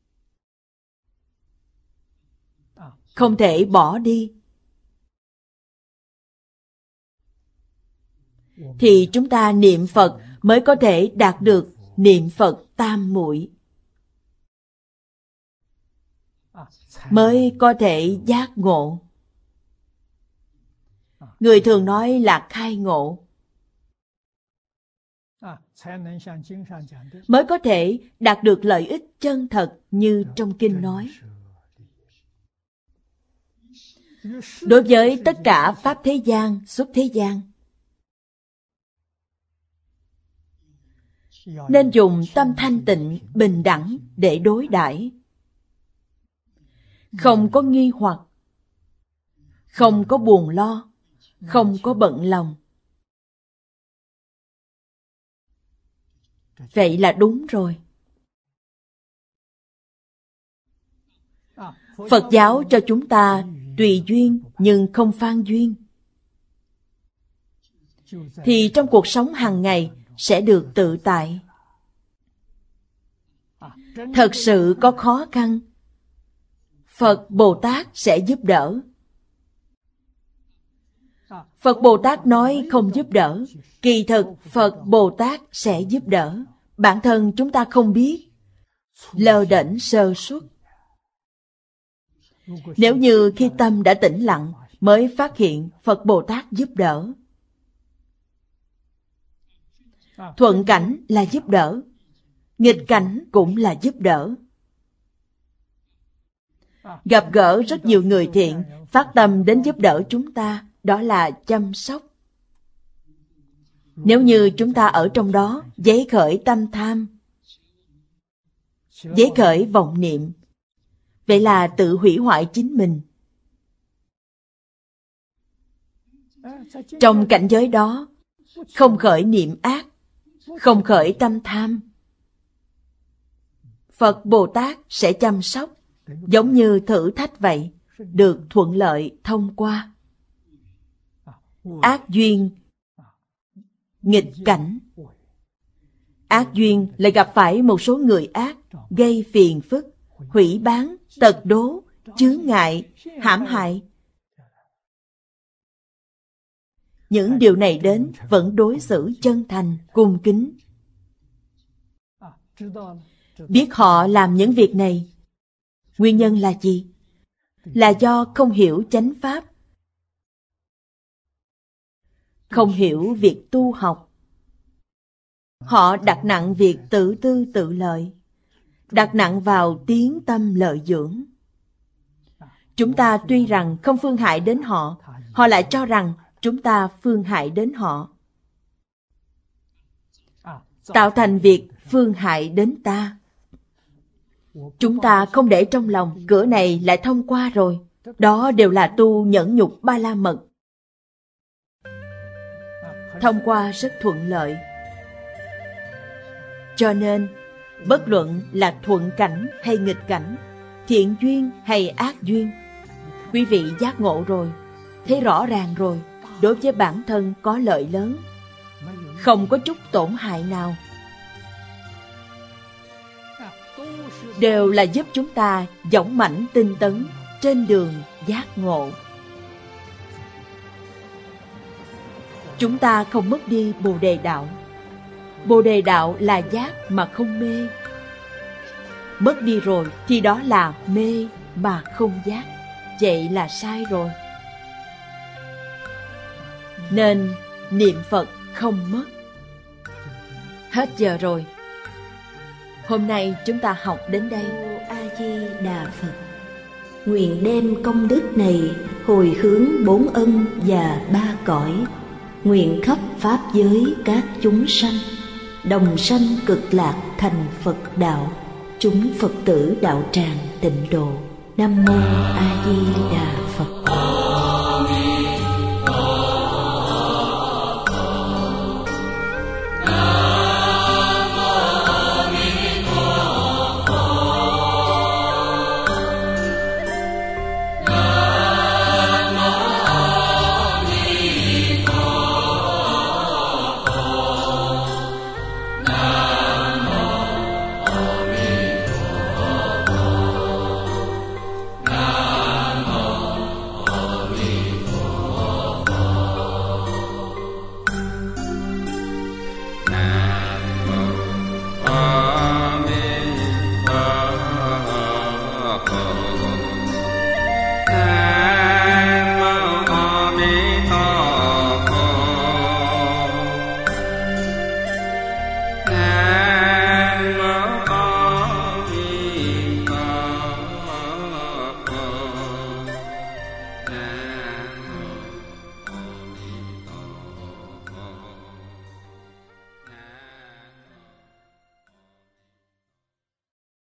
Không thể bỏ đi. Thì chúng ta niệm Phật mới có thể đạt được niệm Phật tam muội, mới có thể giác ngộ. người thường nói là khai ngộ, mới có thể đạt được lợi ích chân thật như trong kinh nói. Đối với tất cả pháp thế gian, xuất thế gian, nên dùng tâm thanh tịnh, bình đẳng để đối đãi, không có nghi hoặc, không có buồn lo, không có bận lòng. Vậy là đúng rồi. Phật giáo cho chúng ta tùy duyên nhưng không phan duyên, thì trong cuộc sống hàng ngày sẽ được tự tại. Thật sự có khó khăn, Phật Bồ Tát sẽ giúp đỡ. Phật Bồ Tát nói không giúp đỡ, kỳ thực Phật Bồ Tát sẽ giúp đỡ. Bản thân chúng ta không biết, lơ đễnh sơ suất. Nếu như khi tâm đã tĩnh lặng mới phát hiện Phật Bồ Tát giúp đỡ. Thuận cảnh là giúp đỡ, nghịch cảnh cũng là giúp đỡ. Gặp gỡ rất nhiều người thiện, phát tâm đến giúp đỡ chúng ta, đó là chăm sóc. Nếu như chúng ta ở trong đó, giấy khởi tâm tham, giấy khởi vọng niệm, vậy là tự hủy hoại chính mình. Trong cảnh giới đó, không khởi niệm ác, không khởi tâm tham, Phật Bồ Tát sẽ chăm sóc, giống như thử thách vậy, được thuận lợi thông qua. Ác duyên, nghịch cảnh. Ác duyên lại gặp phải một số người ác, gây phiền phức, hủy bán, tật đố, chướng ngại, hãm hại. Những điều này đến vẫn đối xử chân thành, cung kính. Biết họ làm những việc này, nguyên nhân là gì? Là do không hiểu chánh pháp, không hiểu việc tu học. Họ đặt nặng việc tự tư tự lợi, đặt nặng vào tiếng tâm lợi dưỡng. Chúng ta tuy rằng không phương hại đến họ, họ lại cho rằng chúng ta phương hại đến họ, tạo thành việc phương hại đến ta. Chúng ta không để trong lòng, cửa này lại thông qua rồi. Đó đều là tu nhẫn nhục ba la mật. Thông qua rất thuận lợi. Cho nên, bất luận là thuận cảnh hay nghịch cảnh, thiện duyên hay ác duyên, quý vị giác ngộ rồi, thấy rõ ràng rồi, đối với bản thân có lợi lớn, không có chút tổn hại nào. Đều là giúp chúng ta dũng mãnh tinh tấn trên đường giác ngộ. Chúng ta không mất đi Bồ Đề Đạo. Bồ Đề Đạo là giác mà không mê. Mất đi rồi thì đó là mê mà không giác. Vậy là sai rồi. Nên niệm Phật không mất. Hết giờ rồi. Hôm nay chúng ta học đến đây. A-di-đà Phật. Nguyện đem công đức này hồi hướng bốn ân và ba cõi, nguyện khắp pháp giới các chúng sanh đồng sanh cực lạc thành Phật đạo, chúng Phật tử đạo tràng tịnh độ. Nam mô A Di Đà Phật.